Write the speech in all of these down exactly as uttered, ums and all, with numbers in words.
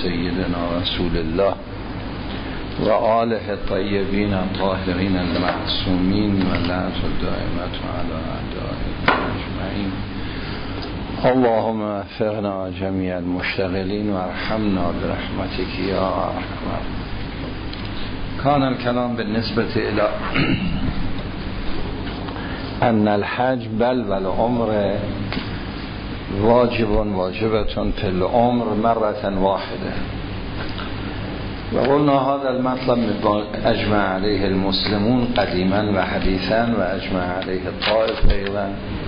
سيدنا رسول الله وآله الطيبين الطاهرين المعصومين واللعنة الدائمة على أعدائهم أجمعين. اللهم وفقنا جميع المشتغلين وارحمنا برحمتك يا أرحم. كان الكلام بالنسبة إلى أن الحج بل والعمر واجب واجبة في العمر مرة واحدة، وقلنا هذا المطلب أجمع عليه المسلمون قديما وحديثا وأجمع عليه الطائف أيضا،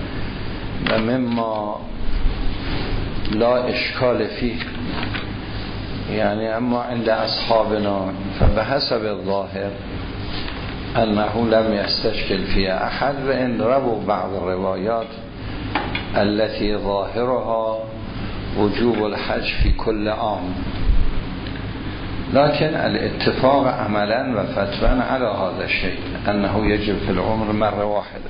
ومما لا إشكال فيه يعني. أما عند أصحابنا فبحسب الظاهر أنه لم يستشكل فيها أحد، وإن رووا بعض الروايات التي ظاهرها وجوب الحج في كل عام، لكن الاتفاق عملا وفتوا على هذا الشيء أنه يجب في العمر مرة واحدة.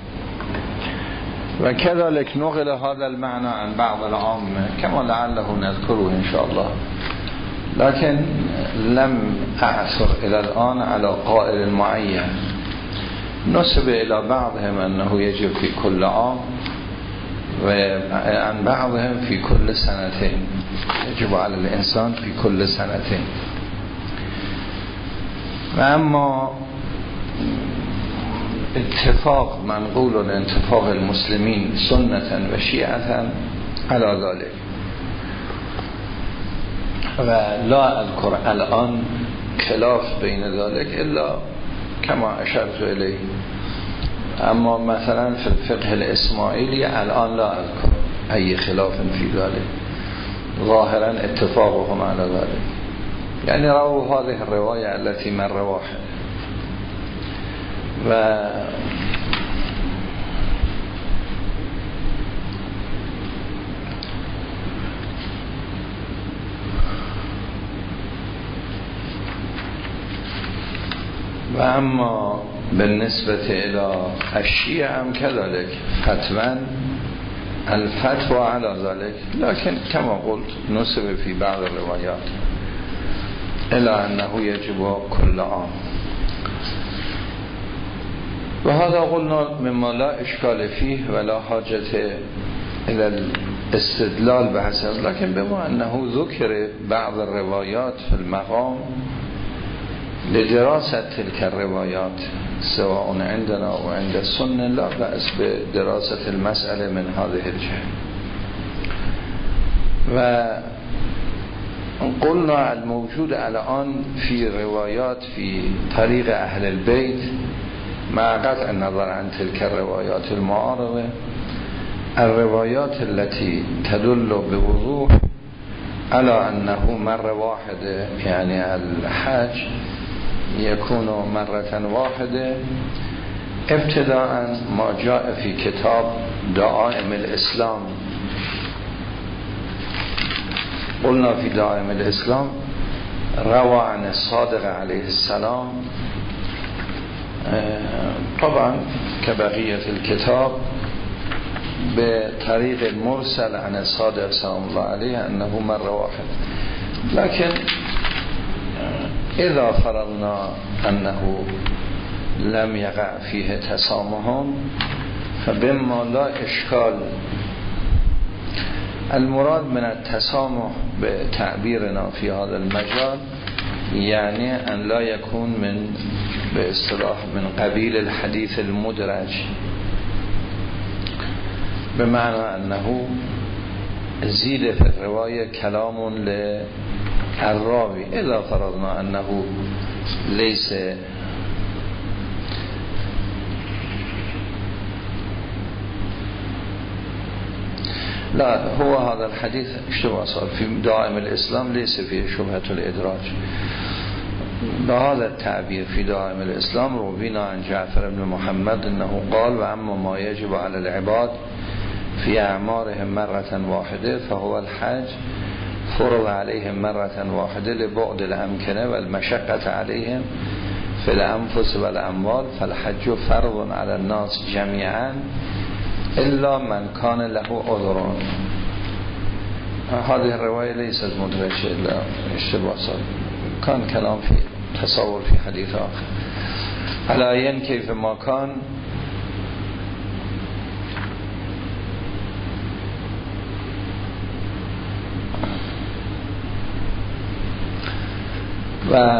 وكذلك نقل هذا المعنى عن بعض العامة كما لعله نذكره إن شاء الله، لكن لم أعثر إلى الآن على قائل معين. نسب إلى بعضهم أنه يجب في كل عام، وعن بعضهم في كل سنتين، يجب على الإنسان في كل سنتين. وأما اتفاق منقول اتفاق المسلمين سنة وشيعة على ذلك، ولا أذكر الآن خلاف بين ذلك إلا كما أشرت إليه. أما مثلا في الفقه الإسماعيلي الآن لا أذكر أي خلاف في ذلك، ظاهرا اتفاقهم على ذلك، يعني رأوا هذه الرواية التي مرة واحدة. و وأما بالنسبة إلى الشيعة هم كذلك فتوى الفتوى على ذلك، لكن كما قلت نسب في بعض الروايات إلى أنه يجب كل عام. وهذا قلنا مما لا إشكال فيه ولا حاجة إلى الاستدلال بحسب، لكن بما أنه ذكر بعض الروايات في المقام لدراسة تلك الروايات سواء عندنا وعند السنة لا بأس بدراسة المسألة من هذه الجهة. وقلنا الموجود الآن في روايات في طريق أهل البيت مع قطع النظر عن تلك الروايات المعارضة، الروايات التي تدل بوضوح على أنه مرة واحدة، يعني الحج يكون مرة واحدة، ابتداء ما جاء في كتاب دعائم الإسلام. قلنا في دعائم الإسلام روى عن الصادق عليه السلام، طبعا كبقية الكتاب بطريق المرسل عن الصادق سلام الله عليه أنه مرة واحدة. لكن إذا فرضنا أنه لم يقع فيه تسامح فبما لا إشكال. المراد من التسامح بتعبيرنا في هذا المجال يعني أن لا يكون من باصطلاح من قبيل الحديث المدرج، بمعنى أنه زيد في الرواية كلام للراوي. إذا فرضنا أنه ليس لا هو هذا الحديث اشتباه صار في دائم الإسلام ليس فيه شبهة الإدراج. بهذا التعبير في دائم الإسلام روينا عن جعفر بن محمد أنه قال: وأما ما يجب على العباد في أعمارهم مرة واحدة فهو الحج، فرض عليهم مرة واحدة لبعد الأمكنة والمشقة عليهم في الأنفس والأموال، فالحج فرض على الناس جميعا إلا من كان له عذر. هذه الرواية ليست مدرجة إلا اشتباه صار كان كلام في تصور في حديث آخر. على ين كيف ما كان و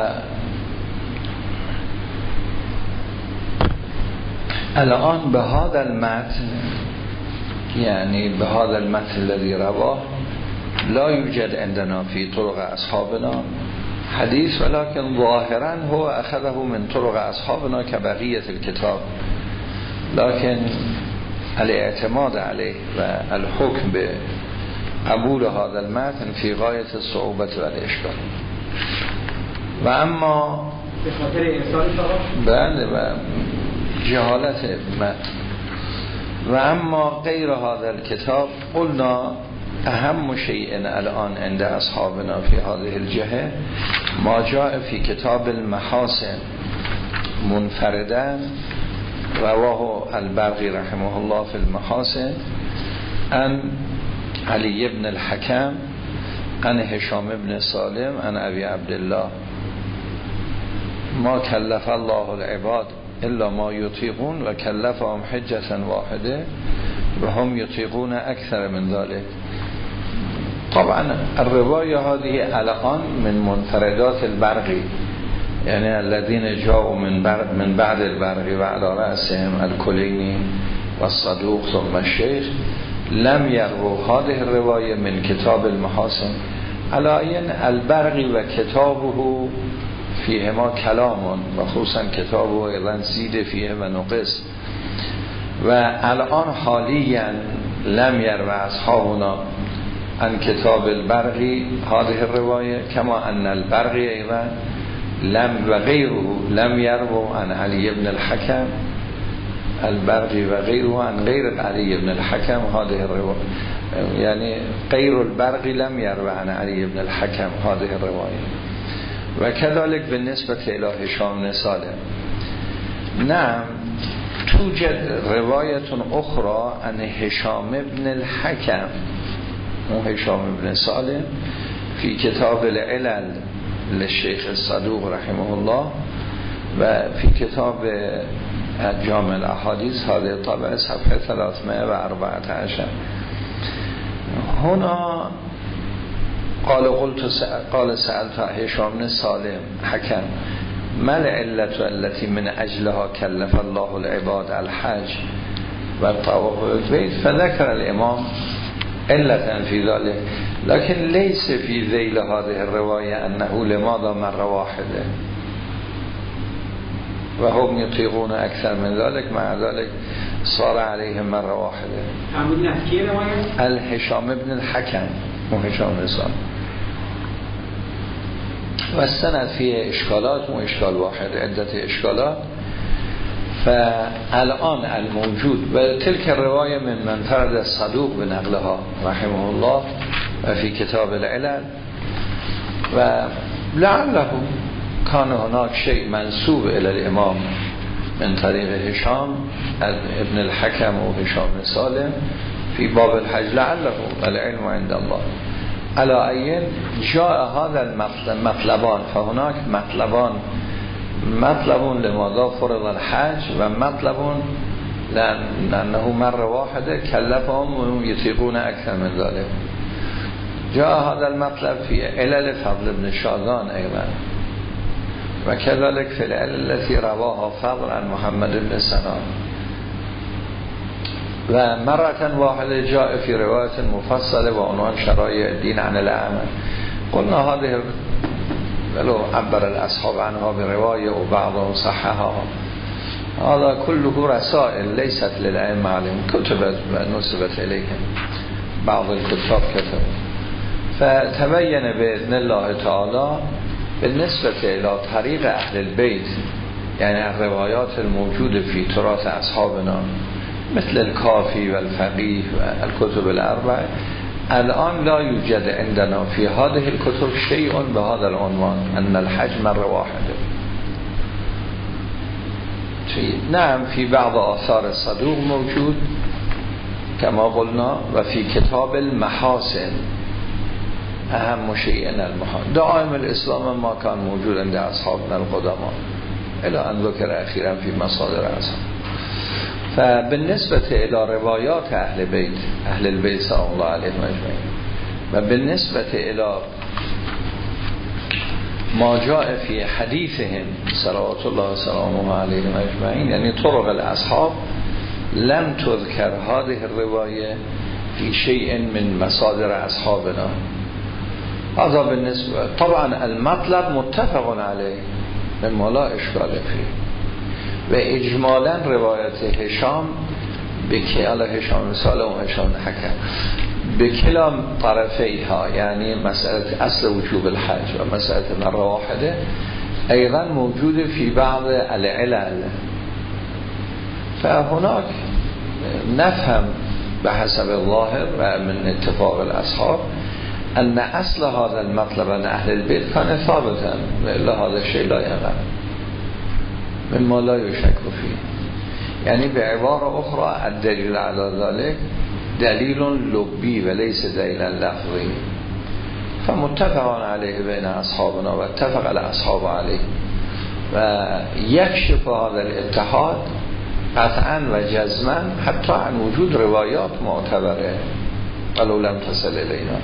الآن به هذا المتن يعني به هذا المتن الذي رواه لا يوجد عندنا في طرق أصحابنا حديث ولكن ظاهرا هو أخذه من طرق أصحابنا كبقية الكتاب، لكن الاعتماد عليه والحكم بقبول هذا المتن في غاية الصعوبة والإشكال. و اما به خاطر ارسال بله و جهالت متن. و اما غیر هذا الكتاب قلنا اهم شيء الان عند اصحابنا في هذه الجهه ما جاء في كتاب المحاسن منفردا رواه البرقي رحمه الله في المحاسن عن علي بن الحكم عن هشام بن سالم عن ابي عبدالله ما کلف الله العباد الا ما یطیقون و کلفهم حجة واحده و هم یطیقون اکثر من ذلك. طبعا الرواية هذه الان من منفردات البرقي يعني الذين جاءوا من بعد من بعد البرقي و على رأسهم الكليني والصدوق ثم الشيخ لم يروا هذه الرواية من كتاب المحاسن. على ان البرقي و کتابه فیه ما کلامون و خصوصا کتابه ایضا زیده فیه و نقص و الان حالیا لم يرو اصحابنا عن کتاب البرقی هذه الرواية كما ان البرقی ایضا لم و غیره لم يرو عن علی بن الحكم البرقی و غیره عن غیر علی بن الحكم هذه الرواية يعني غیر البرقی لم يرو عن علی بن الحكم هذه الرواية. و كذلك بالنسبة إلى هشام بن سالم نعم توجد رواية أخرى عن هشام بن الحكم و هشام بن سالم في كتاب العلل للشيخ الصدوق رحمه الله و في كتاب جامع الأحاديث هذه طبعه صفحة ثلاثمائة وأربعة عشر. هنا قال قلت قال سألت هشام بن سالم حكم ما العلة التي من أجلها كلف الله العباد الحج والطواف بالبيت فذكر الإمام علة في ذلك لكن ليس في ذيل هذه الرواية أنه لماذا مرة واحدة وهم يطيقون أكثر من ذلك مع ذلك صار عليهم مرة واحدة. الهشام بن الحكم وهشام بن سالم و السند فيه اشكالات و اشكال واحد عدة اشكالات. فالآن الموجود و تلك الرواية من منفرد الصدوق بنقلها رحمه الله و في كتاب العلل و لعله كان هناك شيء منسوب إلى الإمام من طريق هشام ابن الحكم و هشام بن سالم في باب الحج لعله العلم عند الله. على أي جاء هذا المطلبان فهناك مطلبان مطلب لماذا فرض الحج و مطلب لأنه مرة واحدة كلفهم وهم يطيقون أكثر من ذلك. جاء هذا المطلب في علل فضل بن شاذان أيضا و كذلك في العلل التي رواها فضل عن محمد بن سنان و مرة واحدة جاء في رواية مفصلة وعنوان شرائع الدين عن الأعمى. قلنا هذه ولو عبر الأصحاب عنها برواية وبعضهم صحها هذا كله رسائل ليست للأئمة عليهم كتبت ونسبت إليهم بعض الكتاب كتب. فتبين بإذن الله تعالى بالنسبة إلى طريق أهل البيت يعني الروايات الموجودة في تراث أصحابنا مثل الكافي والفقيه والكتب الأربعة الآن لا يوجد عندنا في هذه الكتب شيء بهذا العنوان أن الحج مرة واحدة. نعم في بعض آثار الصدوق موجود كما قلنا و في كتاب المحاسن اهم شيء المحال دائم الاسلام ما كان موجود عند اصحابنا القدماء الى ان ذكر اخیرا في مصادر اصحاب. فبالنسبه الى روایات اهل بیت اهل البیت سلام الله علیهم اجمعین و بالنسبه الى ما جاء في حديثهم صلوات الله وسلامه عليهم اجمعين يعني طرق الاصحاب لم تذكر هذه الروايه في شيء من مصادر اصحابنا. هذا بالنسبه طبعا المطلب متفق عليه مما لا اشکال فيه و اجمالا روایت هشام به کلام هشام سالم و هشام حکم به کلام طرفیها یعنی مسئله اصل وجوب الحج و مسئله مره واحده ایضا موجود فی بعض العلل. فهناك نفهم بحسب الظاهر و من اتفاق الاصحاب ان اصل هذا المطلب ان اهل البيت كان ثابتا والا هذا الشيء لا يقع مما لا يشك فيه. يعني بعبارة أخرى الدليل على ذلك دليل لبي وليس دليلا لفظي فمتفق عليه بين أصحابنا واتفق الأصحاب عليه ويكشف هذا الاتحاد قطعا وجزما حتى عن وجود روايات معتبرة ولو لم تصل إلينا.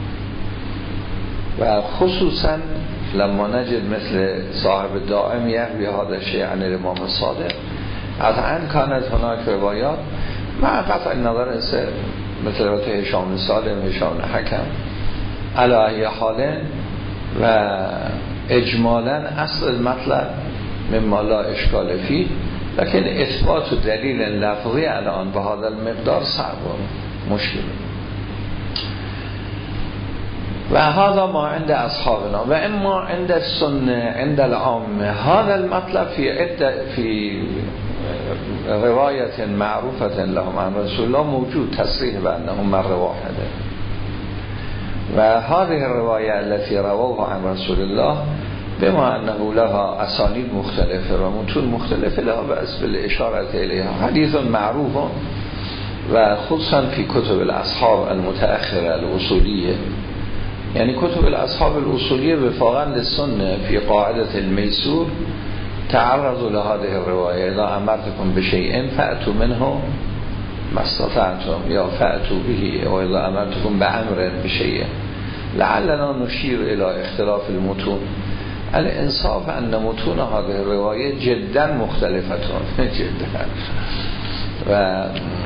وخصوصا لما نجد مثل صاحب الدائم يروي هذا الشيء عن الإمام الصادق قطعا كانت هناك روايات مع قطع النظر مثل روایت هشام سالم هشام حکم على ای حال و اجمالا اصل المطلب مما لا اشکال فيه لكن اثبات دلیل لفظی الان به هذا المقدار صعب و مشکل. و هذا ما عند اصحابنا و اما عند السنه عند العامه هذا المطلب في عده في رواية معروفة لهم عن رسول الله موجود تصريح بأنهم مرة واحدة. وهذه الرواية التي رووها عن رسول الله بما أنه لها أسانيد مختلفة ومتون مختلفة لها بأس بالإشارة إليها حديث معروف وخصوصا في كتب الأصحاب المتأخرة الأصولية. يعني كتب الأصحاب الأصولية وفاقا للسنة في قاعدة الميسور تعرضوا لهذه الرواية إذا أمرتكم بشيء فأتوا منه ما استطعتم یا فأتوا به وإذا أمرتكم بأمر بشيء لعلنا نشير إلى اختلاف المتون. الانصاف أن متون هذه الرواية جدا مختلفة جدا و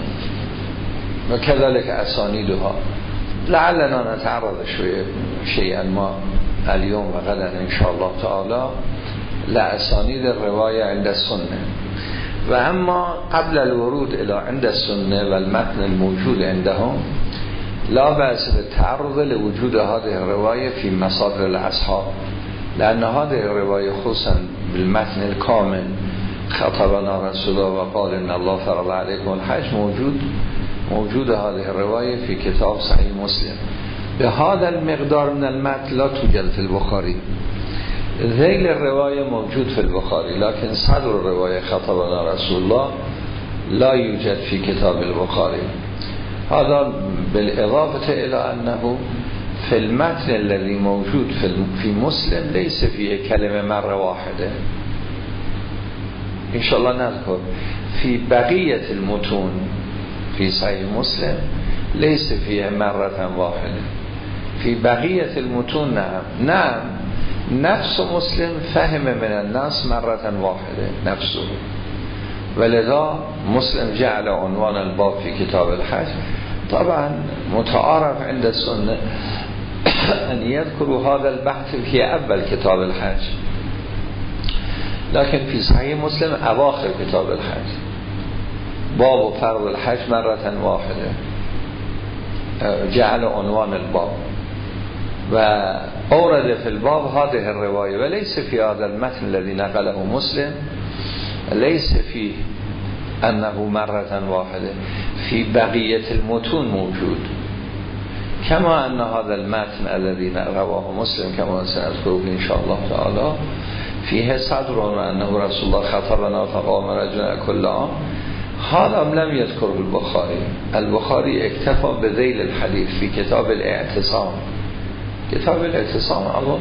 وكذلك أسانيدها لعلنا نتعرض شوية شيئا ما اليوم وغدا إن شاء الله تعالى لأسانيد الرواية عند السنة. وأما قبل الورود إلى عند السنة والمتن الموجود عندهم لا بأس بالتعرض لوجود هذه الرواية في مصادر الأصحاب لأن هذه الرواية خصوصا بالمتن الكامل خطبنا رسول الله وقال إن الله فرض عليكم الحج موجود موجود هذه الرواية في كتاب صحيح مسلم بهذا المقدار من المتن لا توجد في البخاري. ذيل الرواية موجود في البخاري لكن صدر الرواية خطبنا رسول الله لا يوجد في كتاب البخاري. هذا بالإضافة إلى أنه في المتن الذي موجود في مسلم ليس فيه كلمة مرة واحدة إن شاء الله نذكر. في بقية المتون في صحيح مسلم ليس فيه مرة واحدة. في بقية المتون نعم نعم نفس مسلم فهم من الناس مرة واحدة نفسه ولذا مسلم جعل عنوان الباب في كتاب الحج. طبعا متعارف عند السنة أن يذكروا هذا البحث في أول كتاب الحج لكن في صحيح مسلم أواخر كتاب الحج باب فرض الحج مرة واحدة جعل عنوان الباب وأورد في الباب هذه الرواية وليس في هذا المتن الذي نقله مسلم ليس فيه أنه مرة واحدة. في بقية المتون موجود كما أن هذا المتن الذي رواه مسلم كما سنذكره إن شاء الله تعالى فيه صدر أنه رسول الله خطبنا فقام رجل كل عام. هذا لم يذكره البخاري. البخاري اكتفى بذيل الحديث في كتاب الاعتصام کتاب الاعتصام اون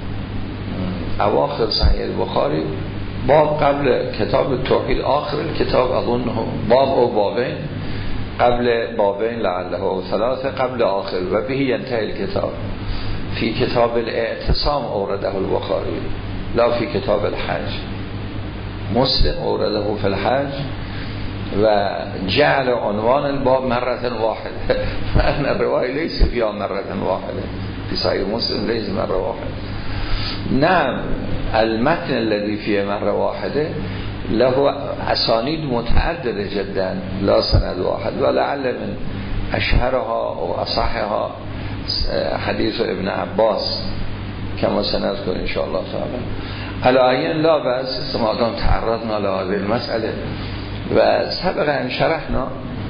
اواخر صحیح البخاری باب قبل کتاب توحید آخر کتاب اظن باب او بابین قبل بابین لعله او ثلاثه قبل آخر و به ینتهی الكتاب فی کتاب الاعتصام اورده البخاری لا فی کتاب الحج. مسلم اورده فی الحج و جعل عنوان الباب مرة واحده فان الرواية ليس فيها مرة واحده في صحيح مسلم ليس مرة واحده. نعم المتن الذي فيه مرة واحده له اسانید متعدده جدا لا سند واحد ولعل من اشهرها و اصحها حدیث ابن عباس كما سنذكر ان شاء الله تعالى. على عین لا بأس ما تعرضنا لهذه المسألة و سبق ان شرحنا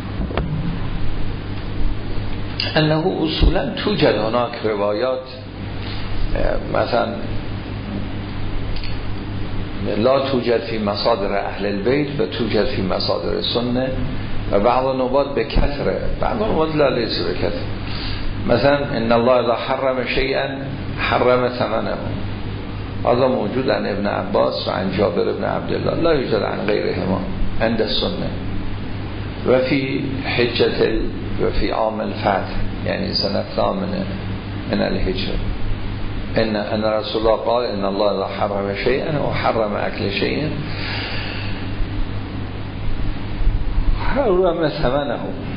انه اصولا توجد هناك روایات مثلا لا توجد في مصادر اهل البيت و توجد في مصادر السنه و بعض النوبات به کثره بعض النوبات لا ليس به کثره. مثلا ان الله اذا حرم شيئا حرم ثمنه هذا موجود عن ابن عباس و عن جابر ابن عبدالله لا يوجد عن غيرهما عند السنه و في حجة و في عام الفتح يعني سنة ثامنة من الهجرة ان ان رسول الله قال ان الله اذا حرم شيئا وحرم اكل شيئا حرم ثمنه.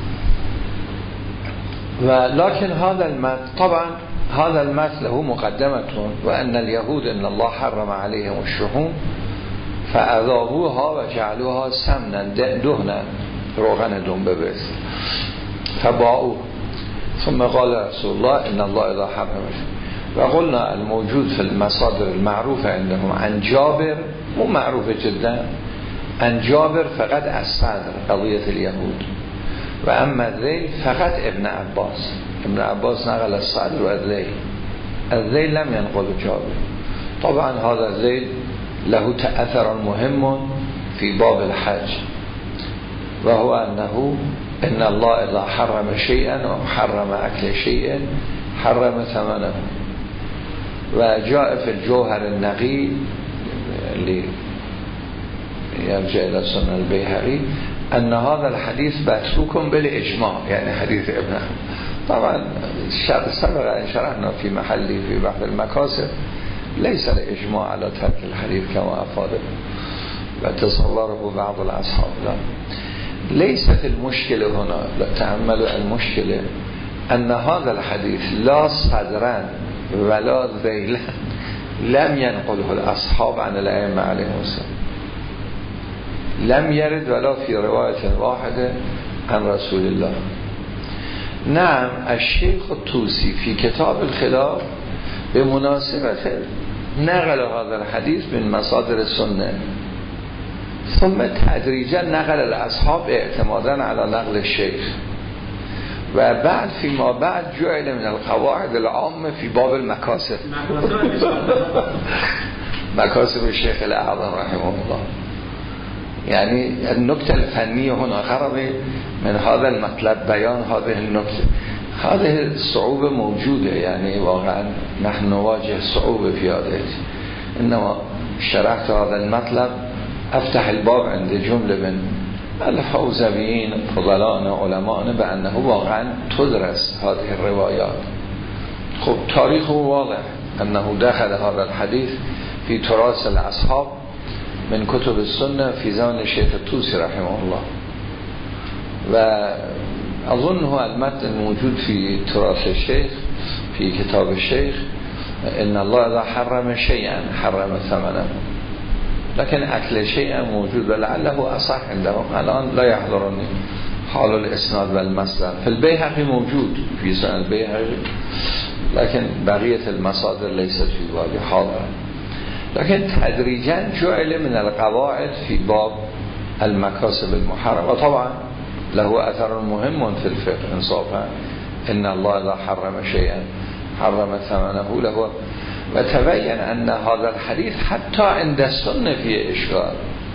ولكن هذا المتن طبعا هذا المتن له مقدمة وان اليهود ان الله حرم عليهم الشحوم فاذابوها وجعلوها سمنا دهنا روغن دنبه بس فباعوه ثم قال رسول الله ان الله اذا حرم شيئا. و قلنا الموجود في المصادر المعروفة عندهم عن جابر مو معروف جدا عن جابر فقط از صدر قضية اليهود و اما الذيل فقط ابن عباس ابن عباس نقل از صدر و الذيل الذيل لم ينقل جابر. طبعا هذا الذيل له تأثر مهم في باب الحج وهو انه ان الله اذا حرم شيئا وحرم اكل شيئا حرم ثمنه. و جاء في الجوهر النقي اللي يرجع الى سنن البيهقي ان هذا الحديث متروك بالاجماع يعني حديث ابن طبعا سبق ان شرحنا في محلي في بحث المكاسب ليس الاجماع على ترك الحديث كما افاده و تصوره بعض الاصحاب. لا ليست المشكلة هنا لا تعملوا المشكلة ان هذا الحديث لا صدرا ولا ذيلا لم ينقله الاصحاب عن الائمه عليهم السلام لم يرد ولا في رواية واحدة عن رسول الله. نعم الشيخ الطوسي في كتاب الخلاف بمناسبة نقل هذا الحديث من مصادر السنة ثم تدريجا نقل الاصحاب اعتمادا على نقل الشيخ و بعد فيما بعد جعل من القواعد العامة في باب المكاسب مكاسب الشيخ الأعظم رحمه الله. يعني النكتة الفنية هنا قرب من هذا المطلب بيان هذه النكتة. هذه الصعوبة موجودة يعني واقعا نحن نواجه صعوبة في هذا. إنما شرحت هذا المطلب أفتح الباب عند جملة من الحوزبيين فضلان علماء بأنه واقعا تدرس هذه الروايات. خب تاريخه واضح أنه دخل هذا الحديث في تراث الأصحاب من كتب السنة في زمن الشيخ الطوسي رحمه الله و أظنه المتن الموجود في تراث الشيخ في كتاب الشيخ إن الله إذا حرم شيئا حرم ثمنه لكن أكل شيئا موجود ولعله أصح عندهم. الآن لا يحضرني حال الإسناد والمصدر في البيهقي موجود في سنن البيهقي لكن بقية المصادر ليست في باب حاضر. لكن تدريجا جعل من القواعد في باب المكاسب المحرمة وطبعا له أثر مهم في الفقه انصافا إن الله إذا حرم شيئا حرم ثمنه له. وتبين أن هذا الحديث حتى عند السنة فيه إشكال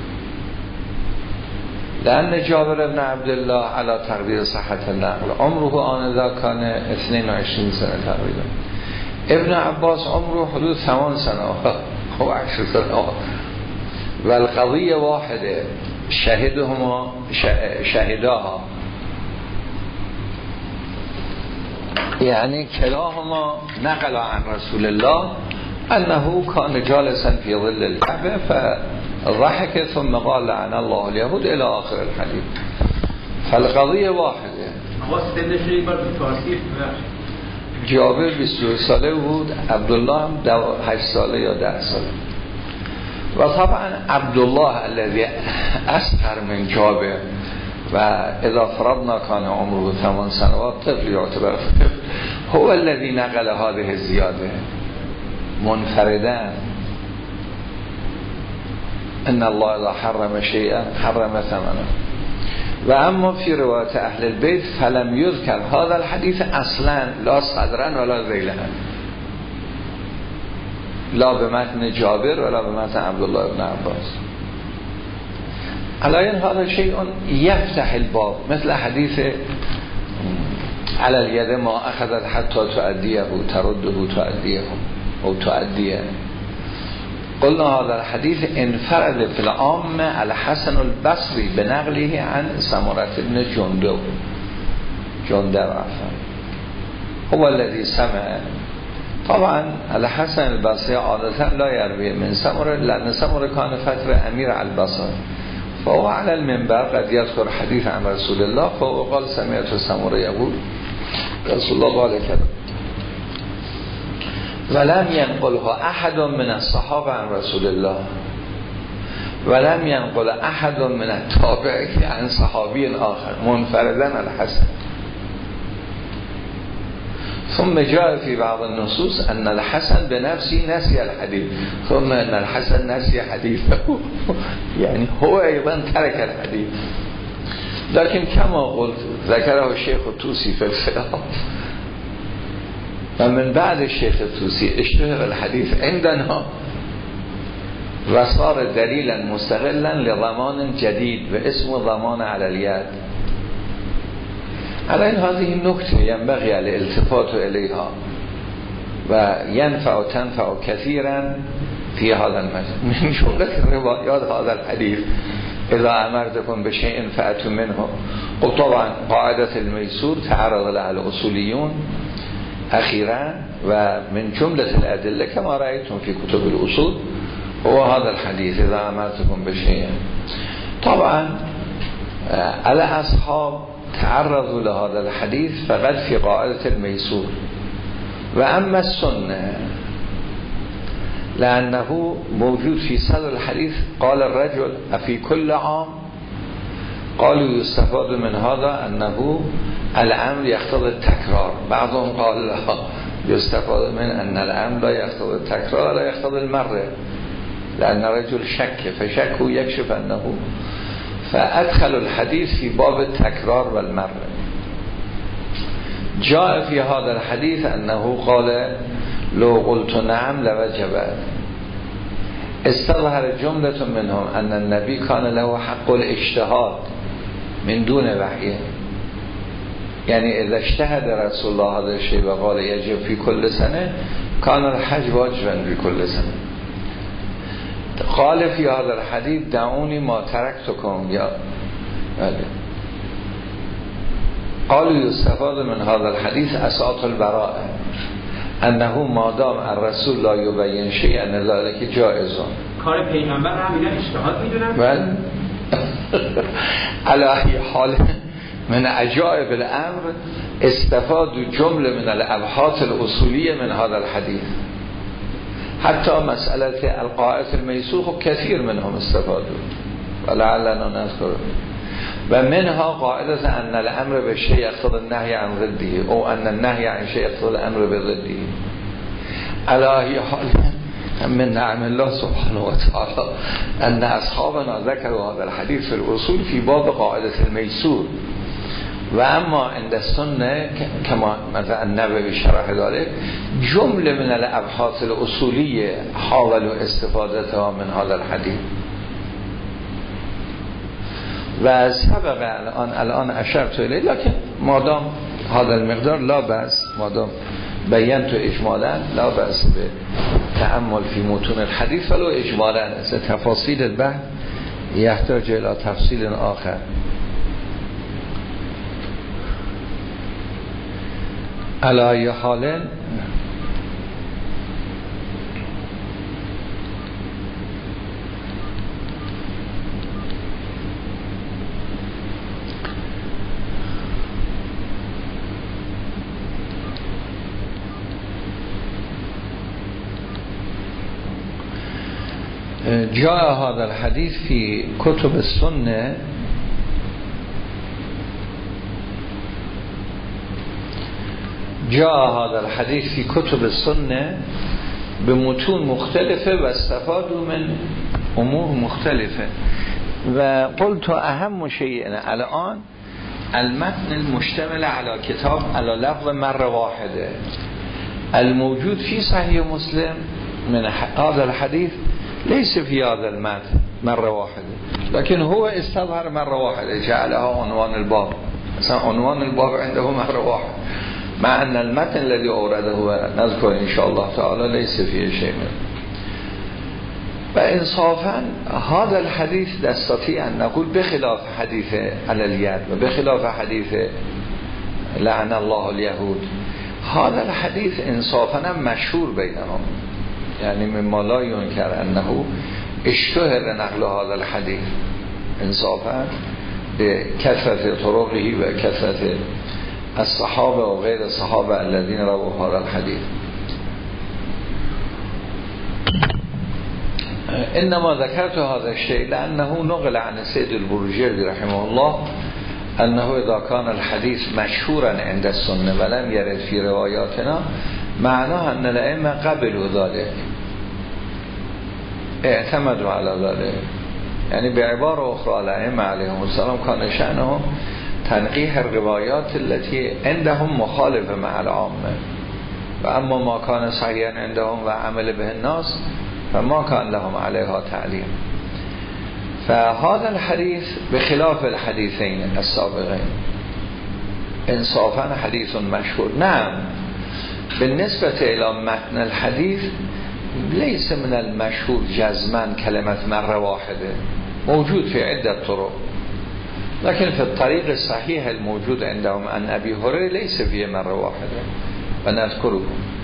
لأن جابر بن عبد الله على تقدير صحة النقل عمره آنذاك كان اثنين وعشرين سنة تقريبا ابن عباس عمره حدود ثمان سنه و عشر سنه و القضیه واحده شهدهما شهداها، یعنی کلاهما نقل عن رسول الله انه کان جالسا فی ظل الكعبه فضحك ثم قال لعن الله اليهود الى آخر الحديث. فالقضیه واحده. جابر بیست و دو ساله بود، عبدالله هم هشت ساله یا ده ساله. و طبعا عبدالله الذي اصغر من جابر و اذا فرضنا كان عمره ثمان سنوات طفل يعتبر طفل هو الذي نقل هذه الزياده منفردا. ان الله اذا حرم شيئا حرم ثمنه. و اما فی روایت اهل البیت فلم یذکر هذا الحدیث اصلا لا صدرا ولا ذیلا، لا به متن جابر ولا به متن عبدالله بن عباس. علاین هذا شیء یفتح الباب مثل حدیث علی الید ما اخذت حتی تؤدیه ترده تؤدیه او تؤدیه. قلنا هذا الحديث انفرد في العامة الحسن البصري بنقله عن سمرة بن جندب جندب عفوا هو الذي سمع. طبعا الحسن البصري عادة لا يروي من سمرة لأن سمرة كان فترة أمير على البصره، فهو على المنبر قد يذكر حديث عن رسول الله فهو قال سمعت سمرة يقول رسول الله قال كذا. ولم ينقلها احد من الصحابه عن رسول الله ولم ينقل احد من التابع عن صحابي آخر منفردا الحسن. ثم جاء في بعض النصوص ان الحسن بنفسه نسي الحديث ثم ان الحسن نسي حديثه يعني هو ايضا ترك الحديث. لكن كما قلت ذكره الشيخ الطوسي في الخلاف و من بعد الشيخ الطوسي اشتهر الحديث عندنا وصار دليلا مستقلا لضمان جديد باسم ضمان على اليد. على هذه النکته ينبغي الالتفات اليها و ينفع و تنفع كثيرا في هذا المجال. من جملة روايات هذا الحديث اذا امرتكم بشيء فاتوا منه. وطبعا قاعدة الميسور تعرض لها الاصوليون اخیرا و من جمله الادله كما رأيتم في كتب الاصول هو هذا الحديث اذا امرتكم بشيء. طبعا على اصحاب تعرضوا لهذا الحديث فقد في قاعده الميسور. و اما السنه لانه موجود في صدر الحديث قال الرجل افي كل عام قالوا يستفاد من هذا انه الامر يقتضي التکرار. بعضهم قال لا يستفاد من ان الامر لا يقتضي التکرار لا يقتضي المره لان رجل شك فشك يكشف انه فادخل الحديث في باب التکرار والمره. جاء في هذا الحديث انه قال لو قلت نعم لوجبت. استظهر جمله منهم ان النبي كان له حق الاجتهاد من دون وحیه، يعني اذا اجتهد رسول الله هذا الشيء وقال يجب في كل سنه كان الحج واجبا في كل سنه. قال في هذا الحديث دعوني ما تركتكم يا قالوا يستفاد من هذا الحديث اساط البراءه انه ما دام الرسول لا يبين شيئا ذلك جائز. کار پیغمبر هم اینا اجتهاد میدونن. بله على حال من عجائب الامر استفاد جمله من الابحاث الاصوليه من هذا الحديث. حتى مسألة القاعدة الميسوخ كثير منهم استفادوا ولعلنا نذكر. ومنها قاعدة أن الأمر بالشيء يقتضي النهي عن ضده أو أن النهي عن شيء يقتضي الأمر بضده. على أي حال من نعم الله سبحانه وتعالى أن أصحابنا ذكروا هذا الحديث في الأصول في باب قاعدة الميسور. و اما عند السنه كما مثلا النووي شرح ذلك جمله من الابحاث الاصوليه حاولوا استفادتها من هذا الحديث. و سبق الان الان اشرت الیه لكن مادام هذا المقدار لا بأس، مادام بیان تو اجمالا لا بأس به تأمل فی متون الحدیث ولو اجمالا از تفاصیل البحث یحتاج الى تفصیل آخر. علی حال جاء هذا الحديث في كتب السنة جاء هذا الحديث في كتب السنة بمتون مختلفة واستفادوا من امور مختلفة. وقلت اهم شيء الان المتن المشتمل على كتاب على لفظ مرة واحدة الموجود في صحيح مسلم من هذا الحديث ليس في هذا المتن مرة واحدة، لكن هو استظهر مرة واحدة جعلها عنوان الباب، مثلا عنوان الباب عنده مرة واحدة، مع أن المتن الذي أورده ونذكر إن شاء الله تعالى ليس فيه شيء منه. وإنصافا هذا الحديث نستطيع أن نقول بخلاف حديث على اليد وبخلاف حديث لعن الله اليهود، هذا الحديث إنصافا مشهور بينهم، يعني مما لا ينكر أنه اشتهر نقل هذا الحديث انصافا بكثرة طرقه وكثرة الصحابة وغير الصحابة الذين رووا هذا الحديث. إنما ذكرت هذا الشيء لأنه نقل عن السيد البروجردي رحمه الله أنه إذا كان الحديث مشهورا عند السنة ولم يرد في رواياتنا معناه أن الأئمة قبلوا ذلك، اعتمدوا على ذلك، يعني بعبارة أخرى الأئمة عليهم السلام كان شأنهم تنقیح الروايات التي عندهم مخالفة مع العامة، وأما ما كان صحيحا عندهم وعمل به الناس فما كان لهم عليها تعليم. فهذا الحديث بخلاف الحديثين السابقين انصافا حديث مشهور. نعم بالنسبة إلى متن الحديث ليس من المشهور جزما كلمة مرة واحدة، موجود في عدة طرق، لكن في الطريق الصحيح الموجود عندهم عن أبي هريرة ليس فيه مرة واحدة ونذكره.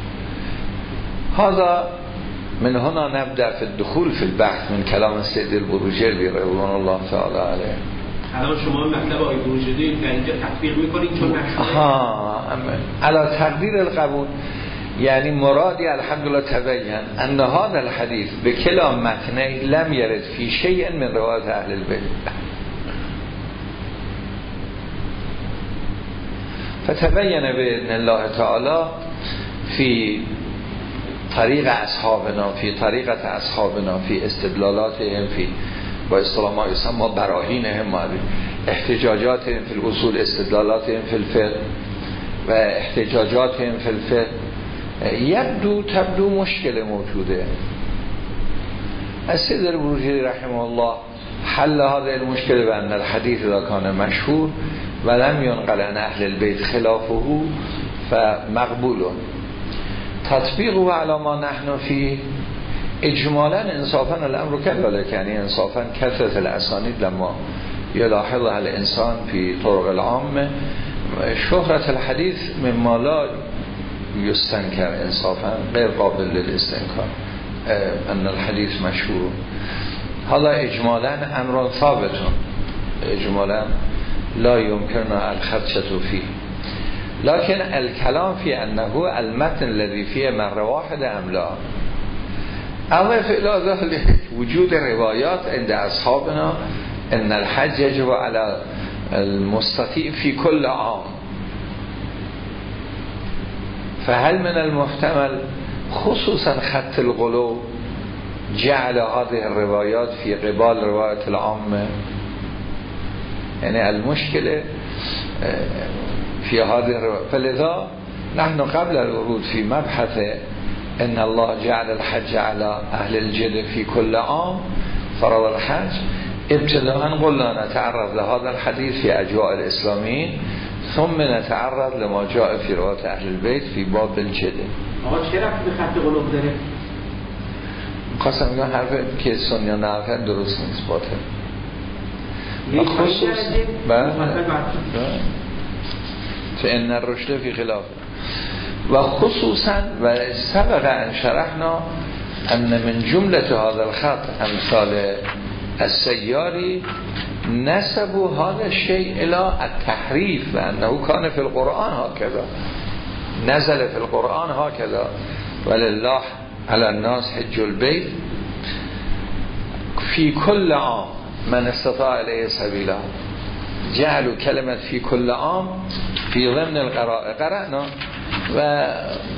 هذا من هنا نبدأ في الدخول في البحث من كلام السيد البروجردي رضوان الله تعالى عليه. الان شما مطلب آقای بروجردی در اینجا تطبیق میکنید چون مشهوره؟ ها علی تقدیر القبول، یعنی مرادی الحمدلله تبین ان هذا الحديث بكلا متنه لم يرد في شيء من روایت اهل البيت، فتبين بإذن الله تعالى في طريق أصحابنا في طريقة أصحابنا في استدلالاتهم في با اصطلاح ما يسمى براهينهم احتجاجاتهم في الأصول استدلالاتهم في الفقه و احتجاجاتهم في الفقه يبدو تبدو مشكلة موجودة. السيد البروجردي رحمه الله حل هذه المشكلة بأن الحديث إذا كان مشهور ولم ينقل عن أهل البيت خلافه فمقبول. تطبيقه على ما نحن فيه اجمالا انصافا الامر كذلك، يعني انصافا كثرة الاسانيد لما يلاحظها الانسان في طرق العامة شهرة الحديث مما لا يستنكر انصافا غير قابل للاستنكار ان الحديث مشهور. هذا اجمالا امر ثابت اجمالا لا يمكننا الخدشة فيه، لكن الكلام في أنه المتن الذي فيه مرة واحدة أم لا. أضف إلى ذلك وجود روايات عند أصحابنا أن الحج يجب على المستطيع في كل عام، فهل من المحتمل خصوصا خط الغلو جعل هذه الروايات في قبال رواية العامة؟ يعني المشكلة في هذه الرواية. فلذا نحن قبل الورود في مبحث ان الله جعل الحج على اهل الجد في كل عام فرض الحج ابتداء قلنا نتعرض لهذا الحديث في اجواء الاسلاميين، ثم نتعرض لما جاء في روایت اهل البیت فی باب الجده. آقا چه رفتی به خط قلوب داره؟ خواستم میگم حرف که سنیا نقل درست نیست، باطل. خصوص بله فإن الرشد فی خلاف و خصوصا و سبق ان شرحنا ان من جمله هذا الخط امثال السیاری نسبوا هذا الشيء الى التحریف و انه کان فی القرآن هكذا نزل فی القرآن هكذا ولله على الناس حج البيت في كل عام من استطاع الیه سبیلا. جعلوا کلمه فی کل عام فی ضمن القراء قرأنا و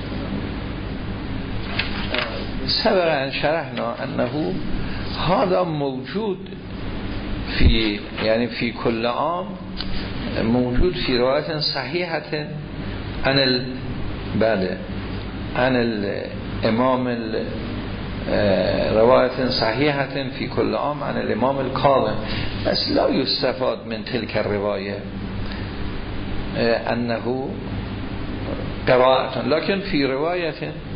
سبق ان شرحنا انه هذا موجود في يعني في كل عام موجود في رواية صحيحة عن ال بعد عن الإمام رواية صحيحة في كل عام عن الإمام الكاظم، بس لا يستفاد من تلك الرواية أنه قراءة، لكن في رواية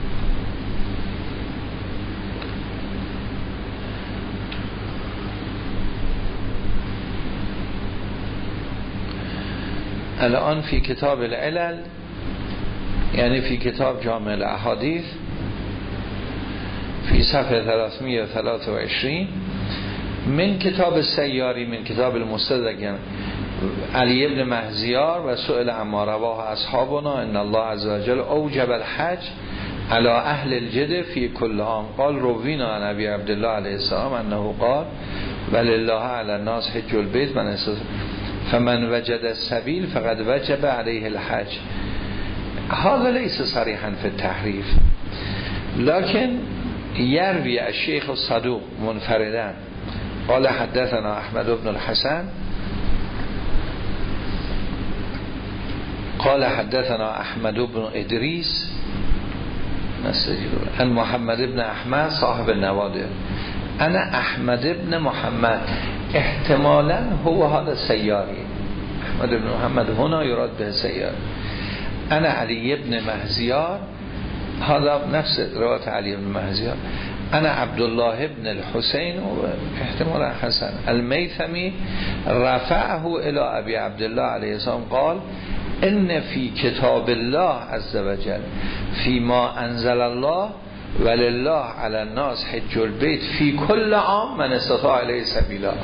الآن في كتاب العلل يعني في كتاب جامع الاحاديث في صفحه ثلاثمائة وثلاثة وعشرين من كتاب السياري من كتاب المستدرك يعني علی ابن مهزیار و سئل عما رواه اصحابنا ان الله عز وجل اوجب الحج على اهل الجده في كل عام قال روینا عن ابی عبدالله علیه السلام انه قال ولله على الناس حج البيت من استطاع فمن وجد السبيل فقد وجب عليه الحج. هذا ليس صريحا في التحريف، لكن يروي الشيخ الصدوق منفردا قال حدثنا احمد بن الحسن قال حدثنا احمد بن ادریس عن محمد بن احمد صاحب النوادر انا احمد بن محمد احتمالا هو هذا السياري احمد بن محمد هنا يراد به السياري انا علي بن مهزيار هذا نفس روایت علی بن مهزیار انا عبدالله بن الحسين احتمالا حسن المیثمی رفعه الى ابي عبدالله علیه السلام قال ان فی کتاب الله عز وجل فيما انزل الله ولله على الناس حج البيت في كل عام من استطاع الیه سبیلا.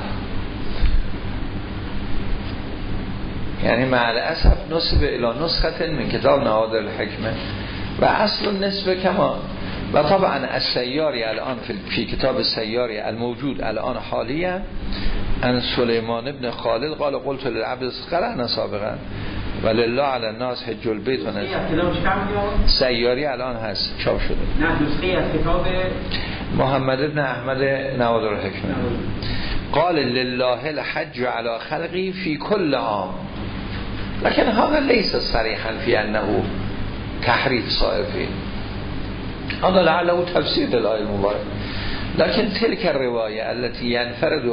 یعنی مع الاسف نسب الى نسخه من کتاب نوادر الحکمه و اصل النسبه کما و طبعا السیاری الان فی کتاب السیاری الموجود الان حالیا ان سلیمان ابن خالد قال قلت للعبد قرأنا سابقا ولله على الناس حج البيت و سیاری الان هست چاپ شده نه نسخه از کتاب محمد ابن احمد نوادر الحکمه قال لله الحج على خلقی فی کل عام، لكن هذا ليس صريحا في انه تحريف صائر فيه، هذا لعله تفسير للآية المباركة، لكن تلك الرواية التي ينفرد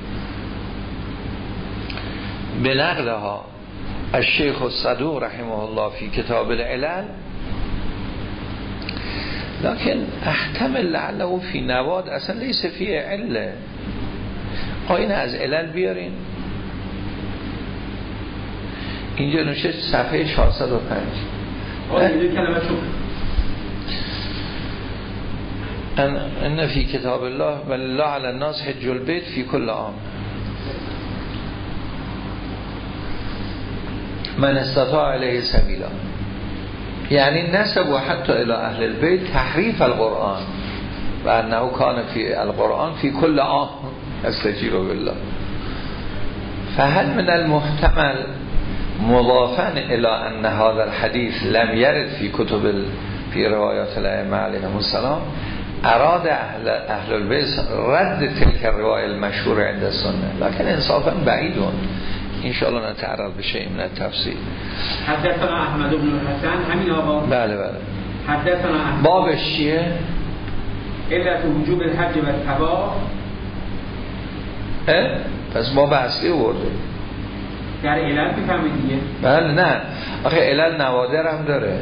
بنقلها الشيخ الصدوق رحمه الله في كتاب العلل، لكن احتمل لعله في نواد اصلا ليس فيه عله. آیین از علل بیارین اینجا نوشته صفحه چهارصد و پنج آیین کلمه شکر ان ان فی کتاب الله ولله علی الناس حج البیت فی کل عام من استطاع الیه سبیلا، یعنی نسبوا حتی الى اهل البیت تحریف القرآن و انه کان فی القرآن فی کل عام استجیر بالله. فهل من المحتمل مضافا الى ان هذا الحديث لم يرد في كتب ال... في روايات الائمه عليهم السلام اراد اهل اهل البيت رد تلك الروايه المشهوره عند السنه، لكن انصافا بعيد ان شاء الله نتعرض بشيء من التفصيل. حدثنا احمد بن الحسن همین آقا بله بله حدثنا احمد بابش چیه؟ علت وجوب الحج و الطواف. پس باب اصلی ورده در علل میفهمید دیگه؟ بله نه آخه علل نوادر هم داره.